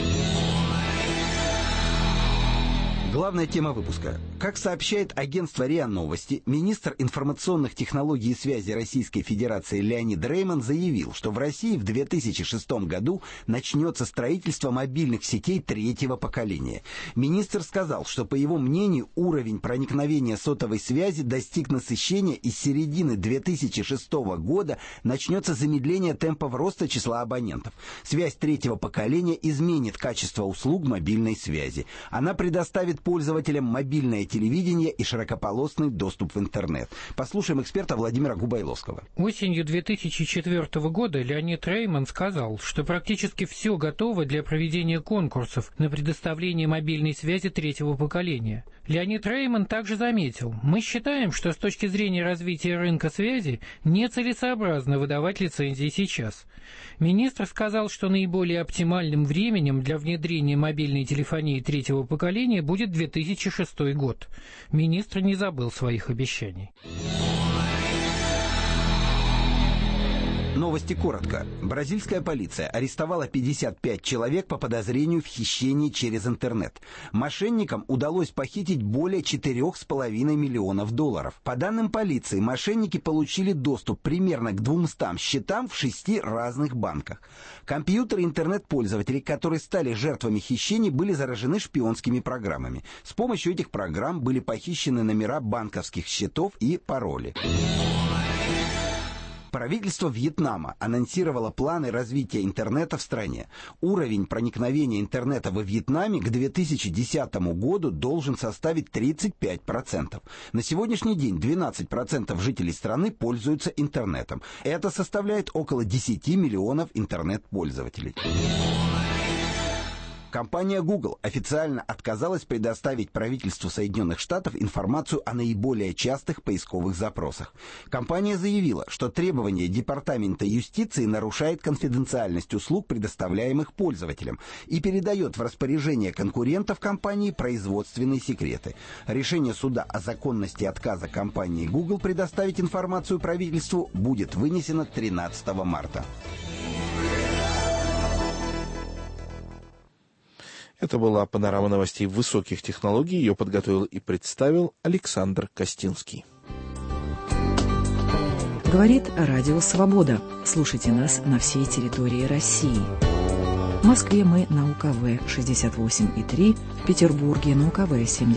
Главная тема выпуска. Как сообщает агентство РИА Новости, министр информационных технологий и связи Российской Федерации Леонид Рейман заявил, что в России в 2006 году начнется строительство мобильных сетей третьего поколения. Министр сказал, что, по его мнению, уровень проникновения сотовой связи достиг насыщения, и с середины 2006 года начнется замедление темпов роста числа абонентов. Связь третьего поколения изменит качество услуг мобильной связи. Она предоставит пользователям мобильное телевидение и широкополосный доступ в интернет. Послушаем эксперта Владимира Губайловского. Осенью 2004 года Леонид Рейман сказал, что практически все готово для проведения конкурсов на предоставление мобильной связи третьего поколения. Леонид Рейман также заметил: «Мы считаем, что с точки зрения развития рынка связи нецелесообразно выдавать лицензии сейчас». Министр сказал, что наиболее оптимальным временем для внедрения мобильной телефонии третьего поколения будет 2006 год. Министр не забыл своих обещаний. Новости коротко. Бразильская полиция арестовала 55 человек по подозрению в хищении через интернет. Мошенникам удалось похитить более $4,5 миллионов. По данным полиции, мошенники получили доступ примерно к 200 счетам в 6 разных банках. Компьютеры интернет-пользователей, которые стали жертвами хищений, были заражены шпионскими программами. С помощью этих программ были похищены номера банковских счетов и пароли. Правительство Вьетнама анонсировало планы развития интернета в стране. Уровень проникновения интернета во Вьетнаме к 2010 году должен составить 35%. На сегодняшний день 12% жителей страны пользуются интернетом. Это составляет около 10 миллионов интернет-пользователей. Компания Google официально отказалась предоставить правительству Соединенных Штатов информацию о наиболее частых поисковых запросах. Компания заявила, что требование Департамента юстиции нарушает конфиденциальность услуг, предоставляемых пользователям, и передает в распоряжение конкурентов компании производственные секреты. Решение суда о законности отказа компании Google предоставить информацию правительству будет вынесено 13 марта. Это была панорама новостей высоких технологий. Ее подготовил и представил Александр Костинский. Говорит Радио Свобода. Слушайте нас на всей территории России. В Москве мы на УКВ 68,3, в Петербурге на УКВ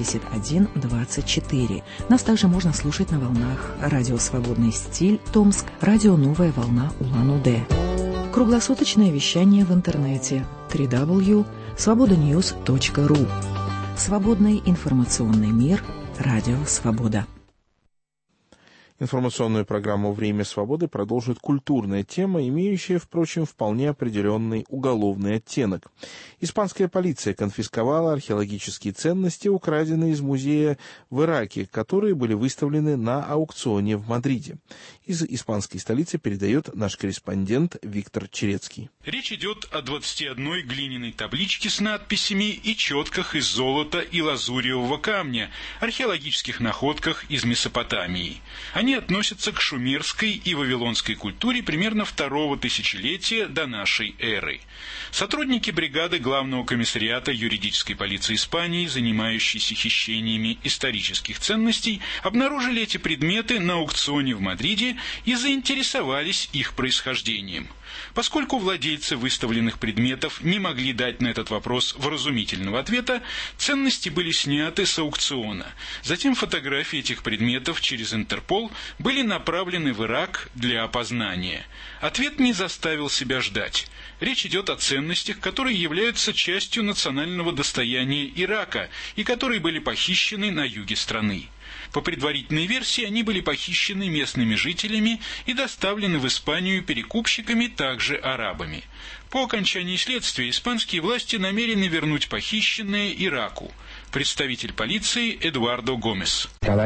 71,24. Нас также можно слушать на волнах Радио Свободный стиль Томск, Радио Новая волна Улан-Удэ. Круглосуточное вещание в интернете www.svobodanews.ru. Свободный информационный мир. Радио Свобода. Информационную программу «Время свободы» продолжит культурная тема, имеющая, впрочем, вполне определенный уголовный оттенок. Испанская полиция конфисковала археологические ценности, украденные из музея в Ираке, которые были выставлены на аукционе в Мадриде. Из испанской столицы передает наш корреспондент Виктор Черецкий. Речь идет о 21 глиняной табличке с надписями и четках из золота и лазуревого камня, археологических находках из Месопотамии. Они относятся к шумерской и вавилонской культуре примерно 2-го тысячелетия до нашей эры. Сотрудники бригады Главного комиссариата юридической полиции Испании, занимающиеся хищениями исторических ценностей, обнаружили эти предметы на аукционе в Мадриде и заинтересовались их происхождением. Поскольку владельцы выставленных предметов не могли дать на этот вопрос вразумительного ответа, ценности были сняты с аукциона. Затем фотографии этих предметов через Интерпол были направлены в Ирак для опознания. Ответ не заставил себя ждать. Речь идет о ценностях, которые являются частью национального достояния Ирака и которые были похищены на юге страны. По предварительной версии, они были похищены местными жителями и доставлены в Испанию перекупщиками, также арабами. По окончании следствия испанские власти намерены вернуть похищенные Ираку. Представитель полиции Эдуардо Гомес.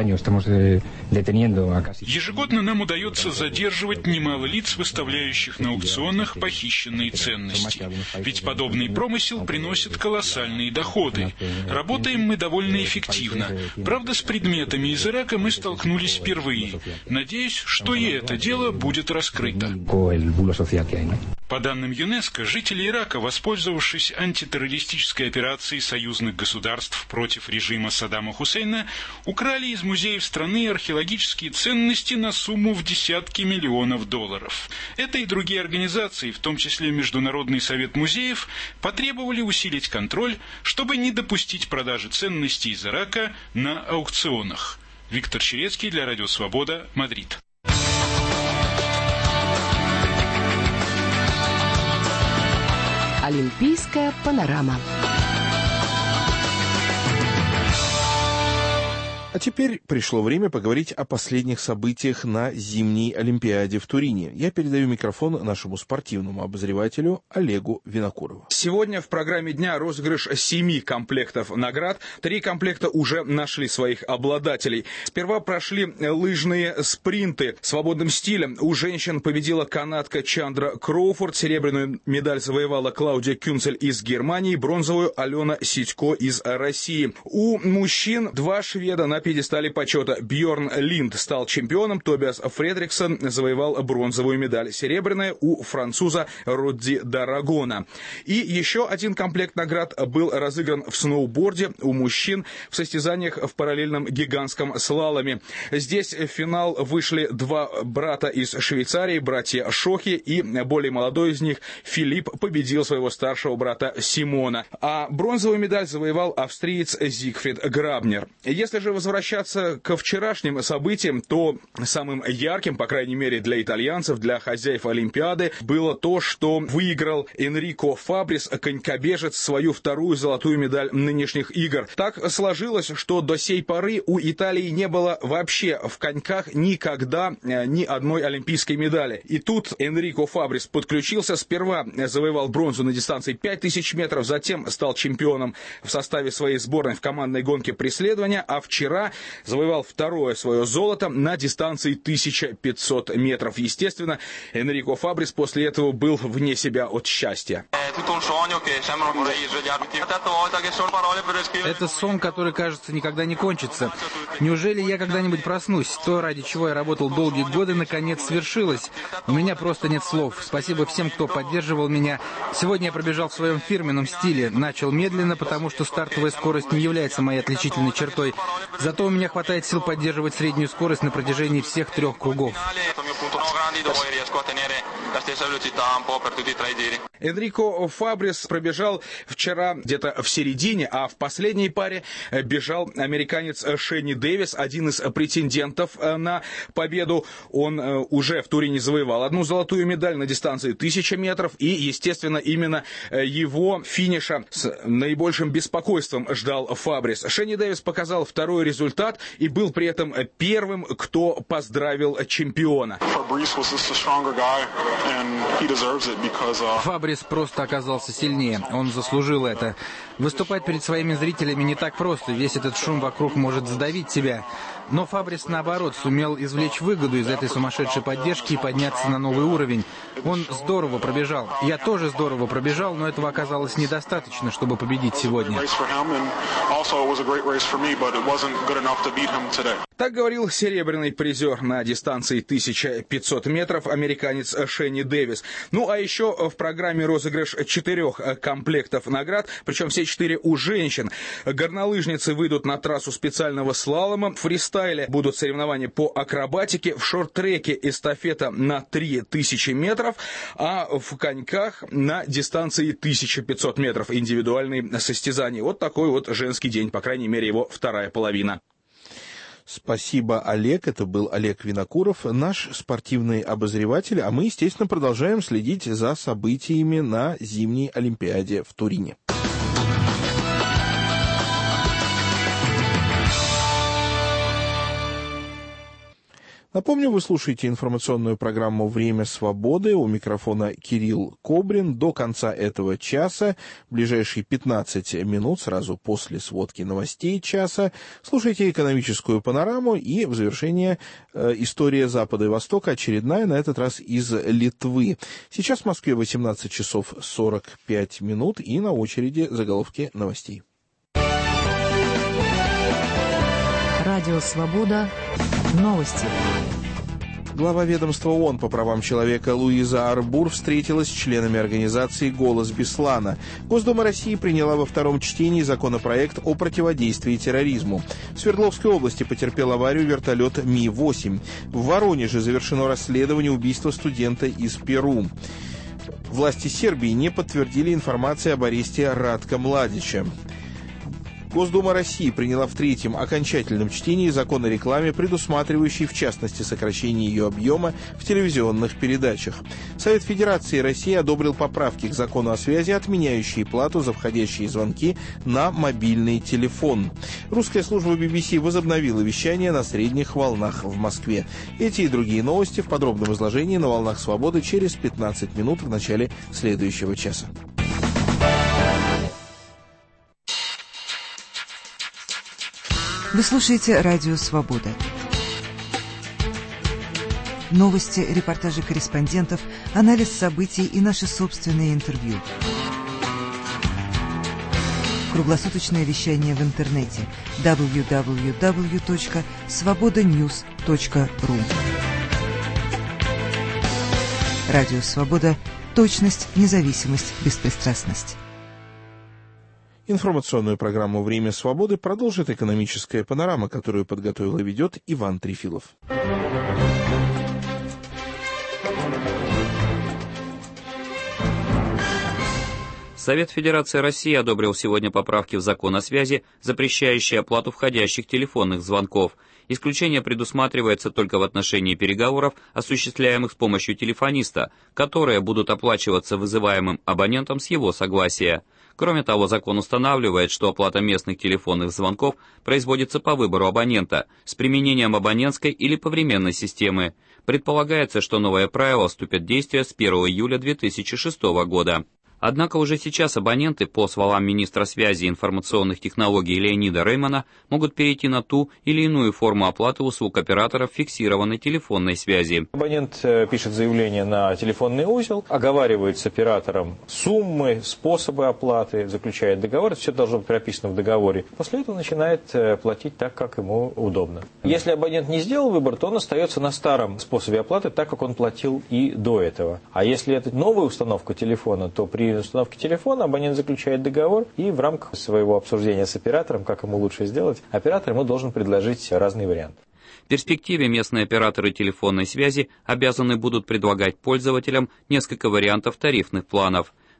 Ежегодно нам удается задерживать немало лиц, выставляющих на аукционах похищенные ценности. Ведь подобный промысел приносит колоссальные доходы. Работаем мы довольно эффективно. Правда, с предметами из Ирака мы столкнулись впервые. Надеюсь, что и это дело будет раскрыто. По данным ЮНЕСКО, жители Ирака, воспользовавшись антитеррористической операцией союзных государств против режима Саддама Хусейна, украли из музеев страны археологические ценности на сумму в десятки миллионов долларов. Это и другие организации, в том числе Международный совет музеев, потребовали усилить контроль, чтобы не допустить продажи ценностей из Ирака на аукционах. Виктор Черецкий для Радио Свобода, Мадрид. Олимпийская панорама. А теперь пришло время поговорить о последних событиях на зимней Олимпиаде в Турине. Я передаю микрофон нашему спортивному обозревателю Олегу Винокурову. Сегодня в программе дня розыгрыш 7 комплектов наград. 3 комплекта уже нашли своих обладателей. Сперва прошли лыжные спринты свободным стилем. У женщин победила канадка Чандра Кроуфорд, серебряную медаль завоевала Клаудия Кюнцель из Германии, бронзовую Алена Ситько из России. У мужчин 2 шведа на пьедестале почета. Бьорн Линд стал чемпионом, Тобиас Фредриксон завоевал бронзовую медаль. Серебряная у француза Родди Дарагона. И еще один комплект наград был разыгран в сноуборде у мужчин в состязаниях в параллельном гигантском слаломе. Здесь в финал вышли 2 брата из Швейцарии, братья Шохи, и более молодой из них, Филипп, победил своего старшего брата Симона. А бронзовую медаль завоевал австриец Зигфрид Грабнер. Если же возвращаться ко вчерашним событиям, то самым ярким, по крайней мере для итальянцев, для хозяев Олимпиады, было то, что выиграл Энрико Фабрис, конькобежец, свою 2-ю золотую медаль нынешних игр. Так сложилось, что до сей поры у Италии не было вообще в коньках никогда ни одной олимпийской медали. И тут Энрико Фабрис подключился, сперва завоевал бронзу на дистанции 5000 метров, затем стал чемпионом в составе своей сборной в командной гонке преследования, а вчера завоевал 2-е свое золото на дистанции 1500 метров. Естественно, Энрико Фабрис после этого был вне себя от счастья. Это сон, который, кажется, никогда не кончится. Неужели я когда-нибудь проснусь? То, ради чего я работал долгие годы, наконец свершилось. У меня просто нет слов. Спасибо всем, кто поддерживал меня. Сегодня я пробежал в своем фирменном стиле. Начал медленно, потому что стартовая скорость не является моей отличительной чертой. Зато у меня хватает сил поддерживать среднюю скорость на протяжении всех 3 кругов. Энрико Фабрис пробежал вчера где-то в середине, а в последней паре бежал американец Шенни Дэвис, один из претендентов на победу. Он уже в Турине завоевал одну золотую медаль на дистанции 1000 метров, и, естественно, именно его финиша с наибольшим беспокойством ждал Фабрис. Шенни Дэвис показал второй результат и был при этом первым, кто поздравил чемпиона. Фабрис просто оказался сильнее. Он заслужил это. Выступать перед своими зрителями не так просто. Весь этот шум вокруг может задавить тебя. Но Фабрис, наоборот, сумел извлечь выгоду из этой сумасшедшей поддержки и подняться на новый уровень. Он здорово пробежал. Я тоже здорово пробежал, но этого оказалось недостаточно, чтобы победить сегодня. Так говорил серебряный призер на дистанции 1500 метров американец Шенни Дэвис. Ну а еще в программе розыгрыш 4 комплектов наград, причем все 4 у женщин. Горнолыжницы выйдут на трассу специального слалома, в фристайле будут соревнования по акробатике, в шорт-треке эстафета на 3000 метров, а в коньках на дистанции 1500 метров индивидуальные состязания. Вот такой вот женский день, по крайней мере его вторая половина. Спасибо, Олег. Это был Олег Винокуров, наш спортивный обозреватель. А мы, естественно, продолжаем следить за событиями на зимней Олимпиаде в Турине. Напомню, вы слушаете информационную программу «Время свободы». У микрофона Кирилл Кобрин. До конца этого часа, в ближайшие 15 минут, сразу после сводки новостей часа, слушайте экономическую панораму и в завершение история Запада и Востока, очередная, на этот раз из Литвы. Сейчас в Москве 18 часов 45 минут и на очереди заголовки новостей. Радио «Свобода». Новости. Глава ведомства ООН по правам человека Луиза Арбур встретилась с членами организации «Голос Беслана». Госдума России приняла во втором чтении законопроект о противодействии терроризму. В Свердловской области потерпел аварию вертолет Ми-8. В Воронеже завершено расследование убийства студента из Перу. Власти Сербии не подтвердили информации об аресте Радка Младича. Госдума России приняла в третьем окончательном чтении закон о рекламе, предусматривающий в частности сокращение ее объема в телевизионных передачах. Совет Федерации России одобрил поправки к закону о связи, отменяющие плату за входящие звонки на мобильный телефон. Русская служба BBC возобновила вещание на средних волнах в Москве. Эти и другие новости в подробном изложении на «Волнах Свободы» через 15 минут в начале следующего часа. Вы слушаете «Радио Свобода». Новости, репортажи корреспондентов, анализ событий и наши собственные интервью. Круглосуточное вещание в интернете www.svobodanews.ru. Радио Свобода. Точность, независимость, беспристрастность. Информационную программу «Время свободы» продолжит экономическая панорама, которую подготовил и ведет Иван Трефилов. Совет Федерации России одобрил сегодня поправки в закон о связи, запрещающие оплату входящих телефонных звонков. Исключение предусматривается только в отношении переговоров, осуществляемых с помощью телефониста, которые будут оплачиваться вызываемым абонентом с его согласия. Кроме того, закон устанавливает, что оплата местных телефонных звонков производится по выбору абонента с применением абонентской или повременной системы. Предполагается, что новые правила вступят в действие с 1 июля 2006 года. Однако уже сейчас абоненты, по словам министра связи и информационных технологий Леонида Реймана, могут перейти на ту или иную форму оплаты услуг операторов фиксированной телефонной связи. Абонент пишет заявление на телефонный узел, оговаривает с оператором суммы, способы оплаты, заключает договор, это все должно быть прописано в договоре. После этого начинает платить так, как ему удобно. Если абонент не сделал выбор, то он остается на старом способе оплаты, так как он платил и до этого. А если это новая установка телефона, то при установке телефона абонент заключает договор и в рамках своего обсуждения с оператором, как ему лучше сделать, оператор ему должен предложить разные варианты. В перспективе местные операторы телефонной связи обязаны будут предлагать пользователям несколько вариантов тарифных планов.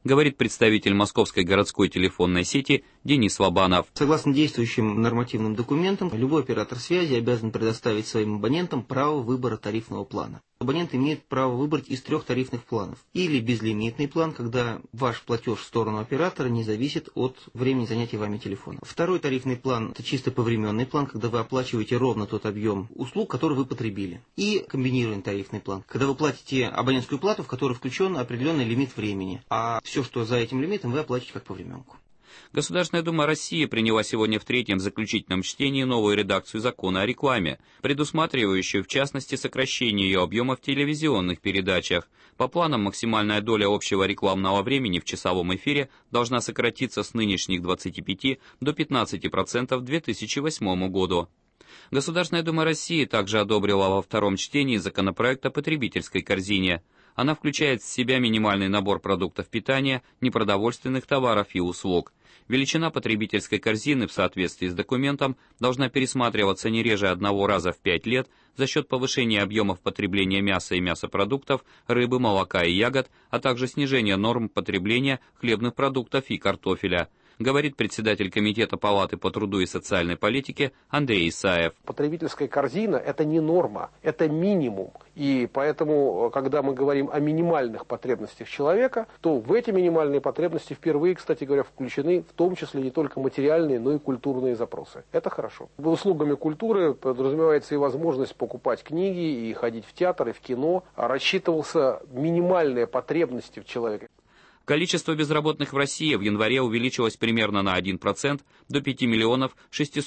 говорит представитель Московской городской телефонной сети Денис Лобанов. Согласно действующим нормативным документам, любой оператор связи обязан предоставить своим абонентам право выбора тарифного плана. Абонент имеет право выбрать из 3 тарифных планов. Или безлимитный план, когда ваш платеж в сторону оператора не зависит от времени занятия вами телефона. Второй тарифный план – это чисто повременный план, когда вы оплачиваете ровно тот объем услуг, который вы потребили. И комбинированный тарифный план, когда вы платите абонентскую плату, в которой включен определенный лимит времени, а все, что за этим лимитом, вы оплачиваете как повременку. Государственная Дума России приняла сегодня в третьем заключительном чтении новую редакцию закона о рекламе, предусматривающую в частности сокращение ее объема в телевизионных передачах. По планам, максимальная доля общего рекламного времени в часовом эфире должна сократиться с нынешних 25 до 15% к 2008 году. Государственная Дума России также одобрила во втором чтении законопроект о потребительской корзине. Она включает в себя минимальный набор продуктов питания, непродовольственных товаров и услуг. Величина потребительской корзины в соответствии с документом должна пересматриваться не реже 1 раза в 5 лет за счет повышения объемов потребления мяса и мясопродуктов, рыбы, молока и ягод, а также снижения норм потребления хлебных продуктов и картофеля, говорит председатель Комитета Палаты по труду и социальной политике Андрей Исаев. Потребительская корзина – это не норма, это минимум. И поэтому, когда мы говорим о минимальных потребностях человека, то в эти минимальные потребности впервые, кстати говоря, включены в том числе не только материальные, но и культурные запросы. Это хорошо. Услугами культуры подразумевается и возможность покупать книги, и ходить в театр, и в кино. А рассчитывался минимальные потребности в человеке. Количество безработных в России в январе увеличилось примерно на 1% до 5 миллионов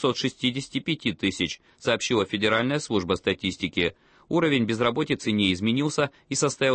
665 тысяч, сообщила Федеральная служба статистики. Уровень безработицы не изменился и составил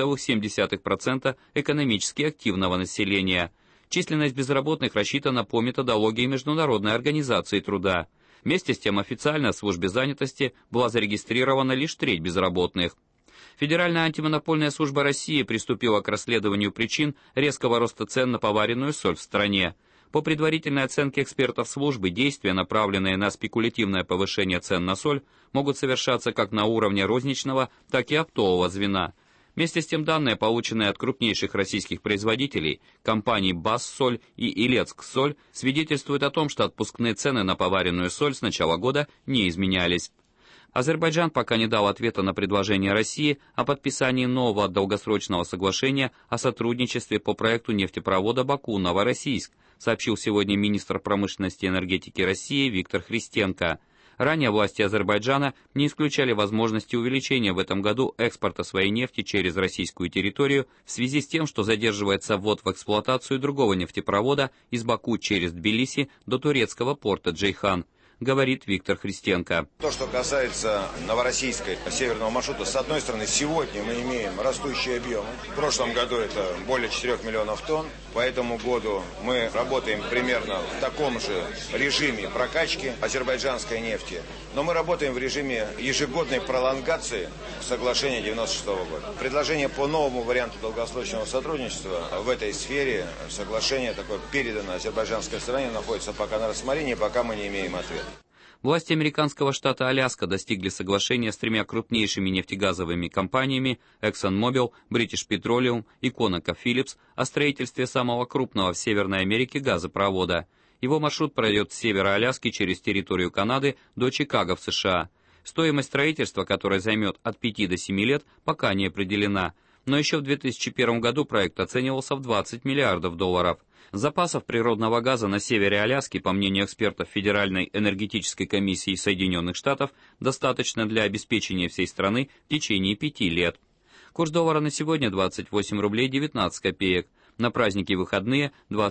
7,7% экономически активного населения. Численность безработных рассчитана по методологии Международной организации труда. Вместе с тем официально в службе занятости была зарегистрирована лишь треть безработных. Федеральная антимонопольная служба России приступила к расследованию причин резкого роста цен на поваренную соль в стране. По предварительной оценке экспертов службы, действия, направленные на спекулятивное повышение цен на соль, могут совершаться как на уровне розничного, так и оптового звена. Вместе с тем данные, полученные от крупнейших российских производителей, компаний «Бассоль» и «Илецксоль», свидетельствуют о том, что отпускные цены на поваренную соль с начала года не изменялись. Азербайджан пока не дал ответа на предложение России о подписании нового долгосрочного соглашения о сотрудничестве по проекту нефтепровода Баку-Новороссийск, сообщил сегодня министр промышленности и энергетики России Виктор Христенко. Ранее власти Азербайджана не исключали возможности увеличения в этом году экспорта своей нефти через российскую территорию в связи с тем, что задерживается ввод в эксплуатацию другого нефтепровода из Баку через Тбилиси до турецкого порта Джейхан, говорит Виктор Христенко. То, что касается Новороссийской северного маршрута, с одной стороны, сегодня мы имеем растущие объемы. В прошлом году это более 4 миллионов тонн. По этому году мы работаем примерно в таком же режиме прокачки азербайджанской нефти. Но мы работаем в режиме ежегодной пролонгации соглашения 1996 года. Предложение по новому варианту долгосрочного сотрудничества в этой сфере, соглашение такое передано азербайджанской стороне, находится пока на рассмотрении, пока мы не имеем ответа. Власти американского штата Аляска достигли соглашения с 3 крупнейшими нефтегазовыми компаниями ExxonMobil, British Petroleum и ConocoPhillips о строительстве самого крупного в Северной Америке газопровода. Его маршрут пройдет с севера Аляски через территорию Канады до Чикаго в США. Стоимость строительства, которое займет от 5 до 7 лет, пока не определена. Но еще в 2001 году проект оценивался в $20 миллиардов. Запасов природного газа на севере Аляски, по мнению экспертов Федеральной энергетической комиссии Соединенных Штатов, достаточно для обеспечения всей страны в течение 5 лет. Курс доллара на сегодня 28 рублей 19 копеек, на праздники и выходные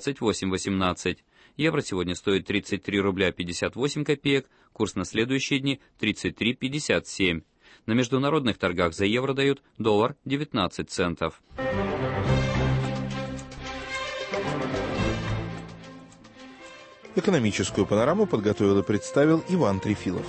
28,18. Евро сегодня стоит 33 рубля 58 копеек, курс на следующие дни 33,57. На международных торгах за евро дают доллар 19 центов. Экономическую панораму подготовил и представил Иван Трефилов.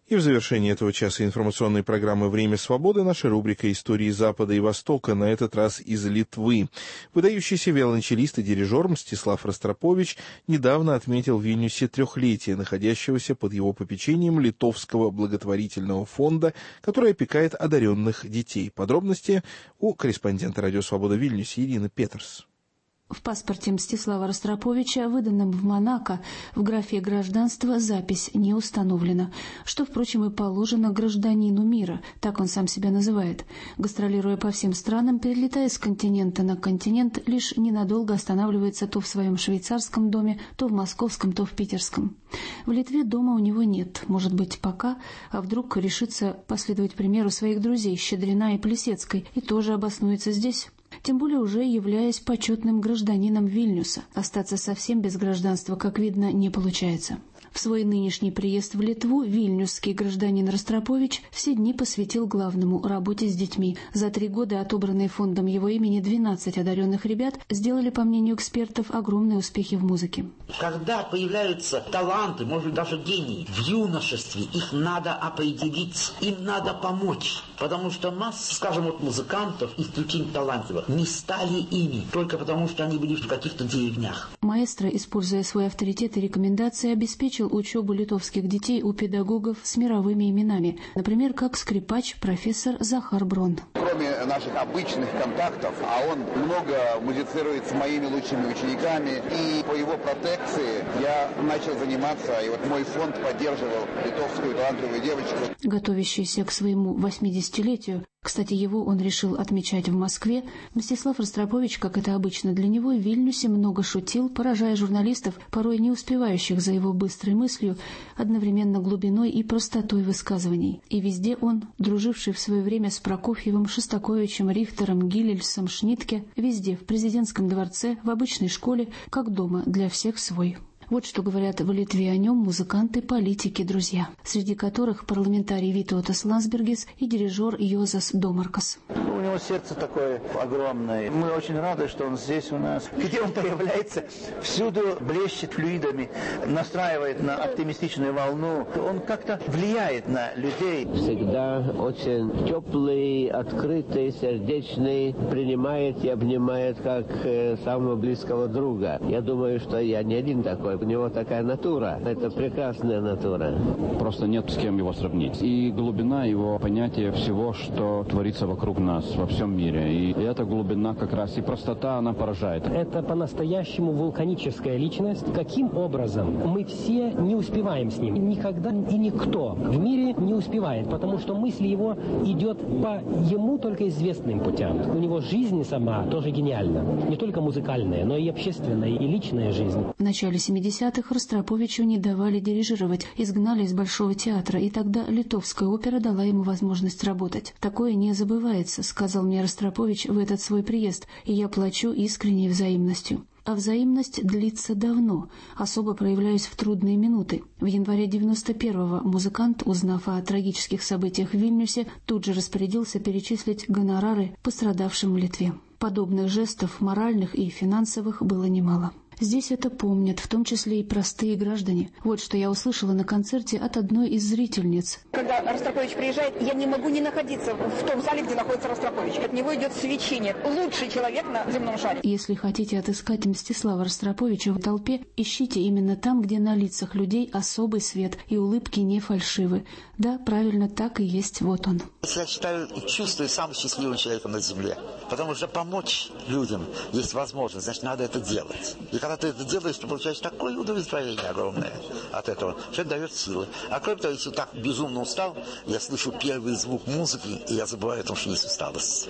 И в завершении этого часа информационной программы «Время свободы» наша рубрика «Истории Запада и Востока», на этот раз из Литвы. Выдающийся виолончелист и дирижер Мстислав Ростропович недавно отметил в Вильнюсе 3-летие находящегося под его попечением Литовского благотворительного фонда, который опекает одаренных детей. Подробности у корреспондента «Радио Свобода» в Вильнюсе Ирины Петерс. В паспорте Мстислава Ростроповича, выданном в Монако, в графе гражданства запись не установлена, что, впрочем, и положено гражданину мира, так он сам себя называет. Гастролируя по всем странам, перелетая с континента на континент, лишь ненадолго останавливается то в своем швейцарском доме, то в московском, то в питерском. В Литве дома у него нет, может быть, пока, а вдруг решится последовать примеру своих друзей Щедрина и Плесецкой и тоже обоснуется здесь. Тем более уже являясь почетным гражданином Вильнюса. Остаться совсем без гражданства, как видно, не получается. В свой нынешний приезд в Литву вильнюсский гражданин Ростропович все дни посвятил главному – работе с детьми. За 3 года отобранные фондом его имени 12 одаренных ребят сделали, по мнению экспертов, огромные успехи в музыке. Когда появляются таланты, может даже гении, в юношестве их надо определить, им надо помочь. Потому что нас, скажем, вот музыкантов, исключительно талантливых, не стали ими, только потому что они были в каких-то деревнях. Маэстро, используя свой авторитет и рекомендации, обеспечил учебу литовских детей у педагогов с мировыми именами. Например, как скрипач профессор Захар Брон. Кроме наших обычных контактов, а он много музицирует с моими лучшими учениками, и по его протекции я начал заниматься, и вот мой фонд поддерживал литовскую талантливую девочку. Готовящуюся к своему 80-летию, кстати, его он решил отмечать в Москве, Мстислав Ростропович, как это обычно для него, в Вильнюсе много шутил, поражая журналистов, порой не успевающих за его быстрой мыслью, одновременно глубиной и простотой высказываний. И везде он, друживший в свое время с Прокофьевым, Шостаковичем, Рихтером, Гилельсом, Шнитке, везде, в президентском дворце, в обычной школе, как дома, для всех свой. Вот что говорят в Литве о нем музыканты, политики, друзья, среди которых парламентарий Витаутас Лансбергис и дирижер Йозас Домаркас. У него сердце такое огромное. Мы очень рады, что он здесь у нас. Где он появляется, всюду блещет флюидами, настраивает на оптимистичную волну. Он как-то влияет на людей. Всегда очень теплый, открытый, сердечный, принимает и обнимает как самого близкого друга. Я думаю, что я не один такой. У него такая натура. Это прекрасная натура. Просто нет с кем его сравнить. И глубина его понятия всего, что творится вокруг нас, во всем мире. И эта глубина как раз и простота, она поражает. Это по-настоящему вулканическая личность. Каким образом? Мы все не успеваем с ним. Никогда и никто в мире не успевает, потому что мысль его идет по ему только известным путям. У него жизнь сама тоже гениальна. Не только музыкальная, но и общественная, и личная жизнь. В начале 70-х Ростроповичу не давали дирижировать, изгнали из Большого театра, и тогда Литовская опера дала ему возможность работать. «Такое не забывается», — сказал мне Ростропович в этот свой приезд, и я плачу искренней взаимностью. А взаимность длится давно, особо проявляясь в трудные минуты. В январе 91-го музыкант, узнав о трагических событиях в Вильнюсе, тут же распорядился перечислить гонорары пострадавшим в Литве. Подобных жестов, моральных и финансовых, было немало. Здесь это помнят, в том числе и простые граждане. Вот что я услышала на концерте от одной из зрительниц. Когда Ростропович приезжает, я не могу не находиться в том зале, где находится Ростропович. От него идет свечение. Лучший человек на земном шаре. Если хотите отыскать Мстислава Ростроповича в толпе, ищите именно там, где на лицах людей особый свет и улыбки не фальшивы. Да, правильно, так и есть, вот он. Я считаю и чувствую самым счастливым человеком на земле. Потому что помочь людям есть возможность, значит, надо это делать. И когда ты это делаешь, ты получаешь такое удовлетворение огромное от этого, что это дает силы. А кроме того, если так безумно устал, я слышу первый звук музыки, и я забываю о том, что есть усталость.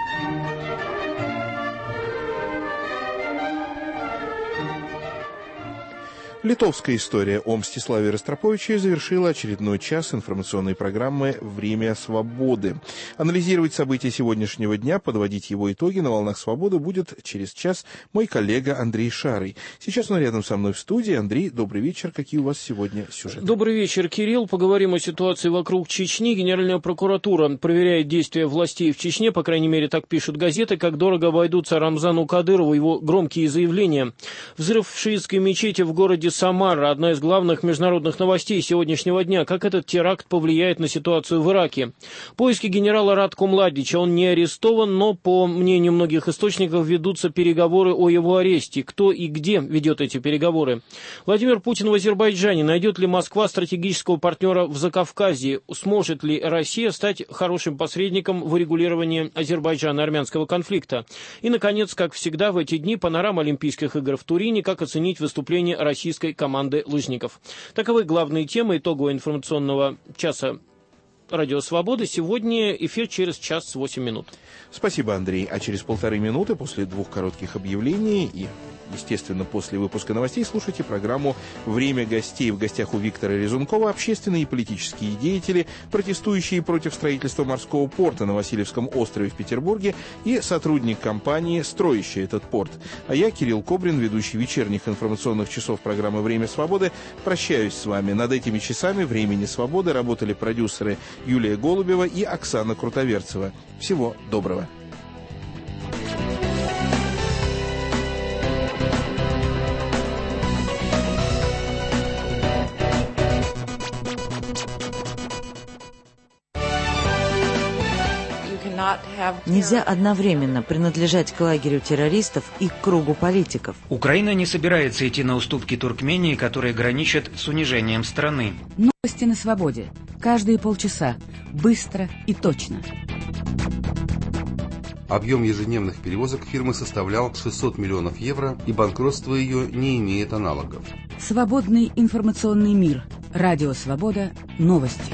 Литовская история о Мстиславе Ростроповиче завершила очередной час информационной программы «Время свободы». Анализировать события сегодняшнего дня, подводить его итоги на волнах свободы будет через час мой коллега Андрей Шарый. Сейчас он рядом со мной в студии. Андрей, добрый вечер. Какие у вас сегодня сюжеты? Добрый вечер, Кирилл. Поговорим о ситуации вокруг Чечни. Генеральная прокуратура проверяет действия властей в Чечне, по крайней мере, так пишут газеты, как дорого обойдутся Рамзану Кадырову его громкие заявления. Взрыв в шиитской мечети в городе Самара, одна из главных международных новостей сегодняшнего дня. Как этот теракт повлияет на ситуацию в Ираке? Поиски генерала Радко Младича. Он не арестован, но, по мнению многих источников, ведутся переговоры о его аресте. Кто и где ведет эти переговоры? Владимир Путин в Азербайджане. Найдет ли Москва стратегического партнера в Закавказье? Сможет ли Россия стать хорошим посредником в урегулировании азербайджано-армянского конфликта? И, наконец, как всегда, в эти дни панорама Олимпийских игр в Турине, как оценить выступление российской команды лыжников. Таковы главные темы итогового информационного часа «Радио Свобода». Сегодня эфир через час 8 минут. Спасибо, Андрей. А через 1,5 минуты после 2 коротких объявлений и, естественно, после выпуска новостей слушайте программу «Время гостей». В гостях у Виктора Резункова общественные и политические деятели, протестующие против строительства морского порта на Васильевском острове в Петербурге и сотрудник компании, строящей этот порт. А я, Кирилл Кобрин, ведущий вечерних информационных часов программы «Время свободы», прощаюсь с вами. Над этими часами «Времени свободы» работали продюсеры Юлия Голубева и Оксана Крутоверцева. Всего доброго. Нельзя одновременно принадлежать к лагерю террористов и к кругу политиков. Украина не собирается идти на уступки Туркмении, которые граничат с унижением страны. Новости на свободе. Каждые полчаса. Быстро и точно. Объем ежедневных перевозок фирмы составлял 600 миллионов евро, и банкротство ее не имеет аналогов. Свободный информационный мир. Радио Свобода. Новости.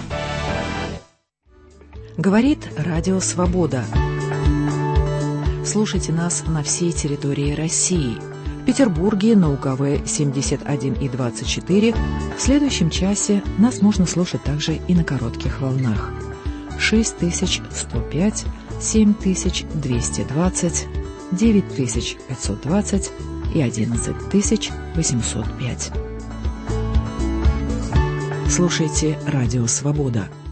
Говорит Радио Свобода. Слушайте нас на всей территории России. В Петербурге на УКВ 71 и 24. В следующем часе нас можно слушать также и на коротких волнах. 6105, 7220, 9520 и 11805. Слушайте Радио Свобода.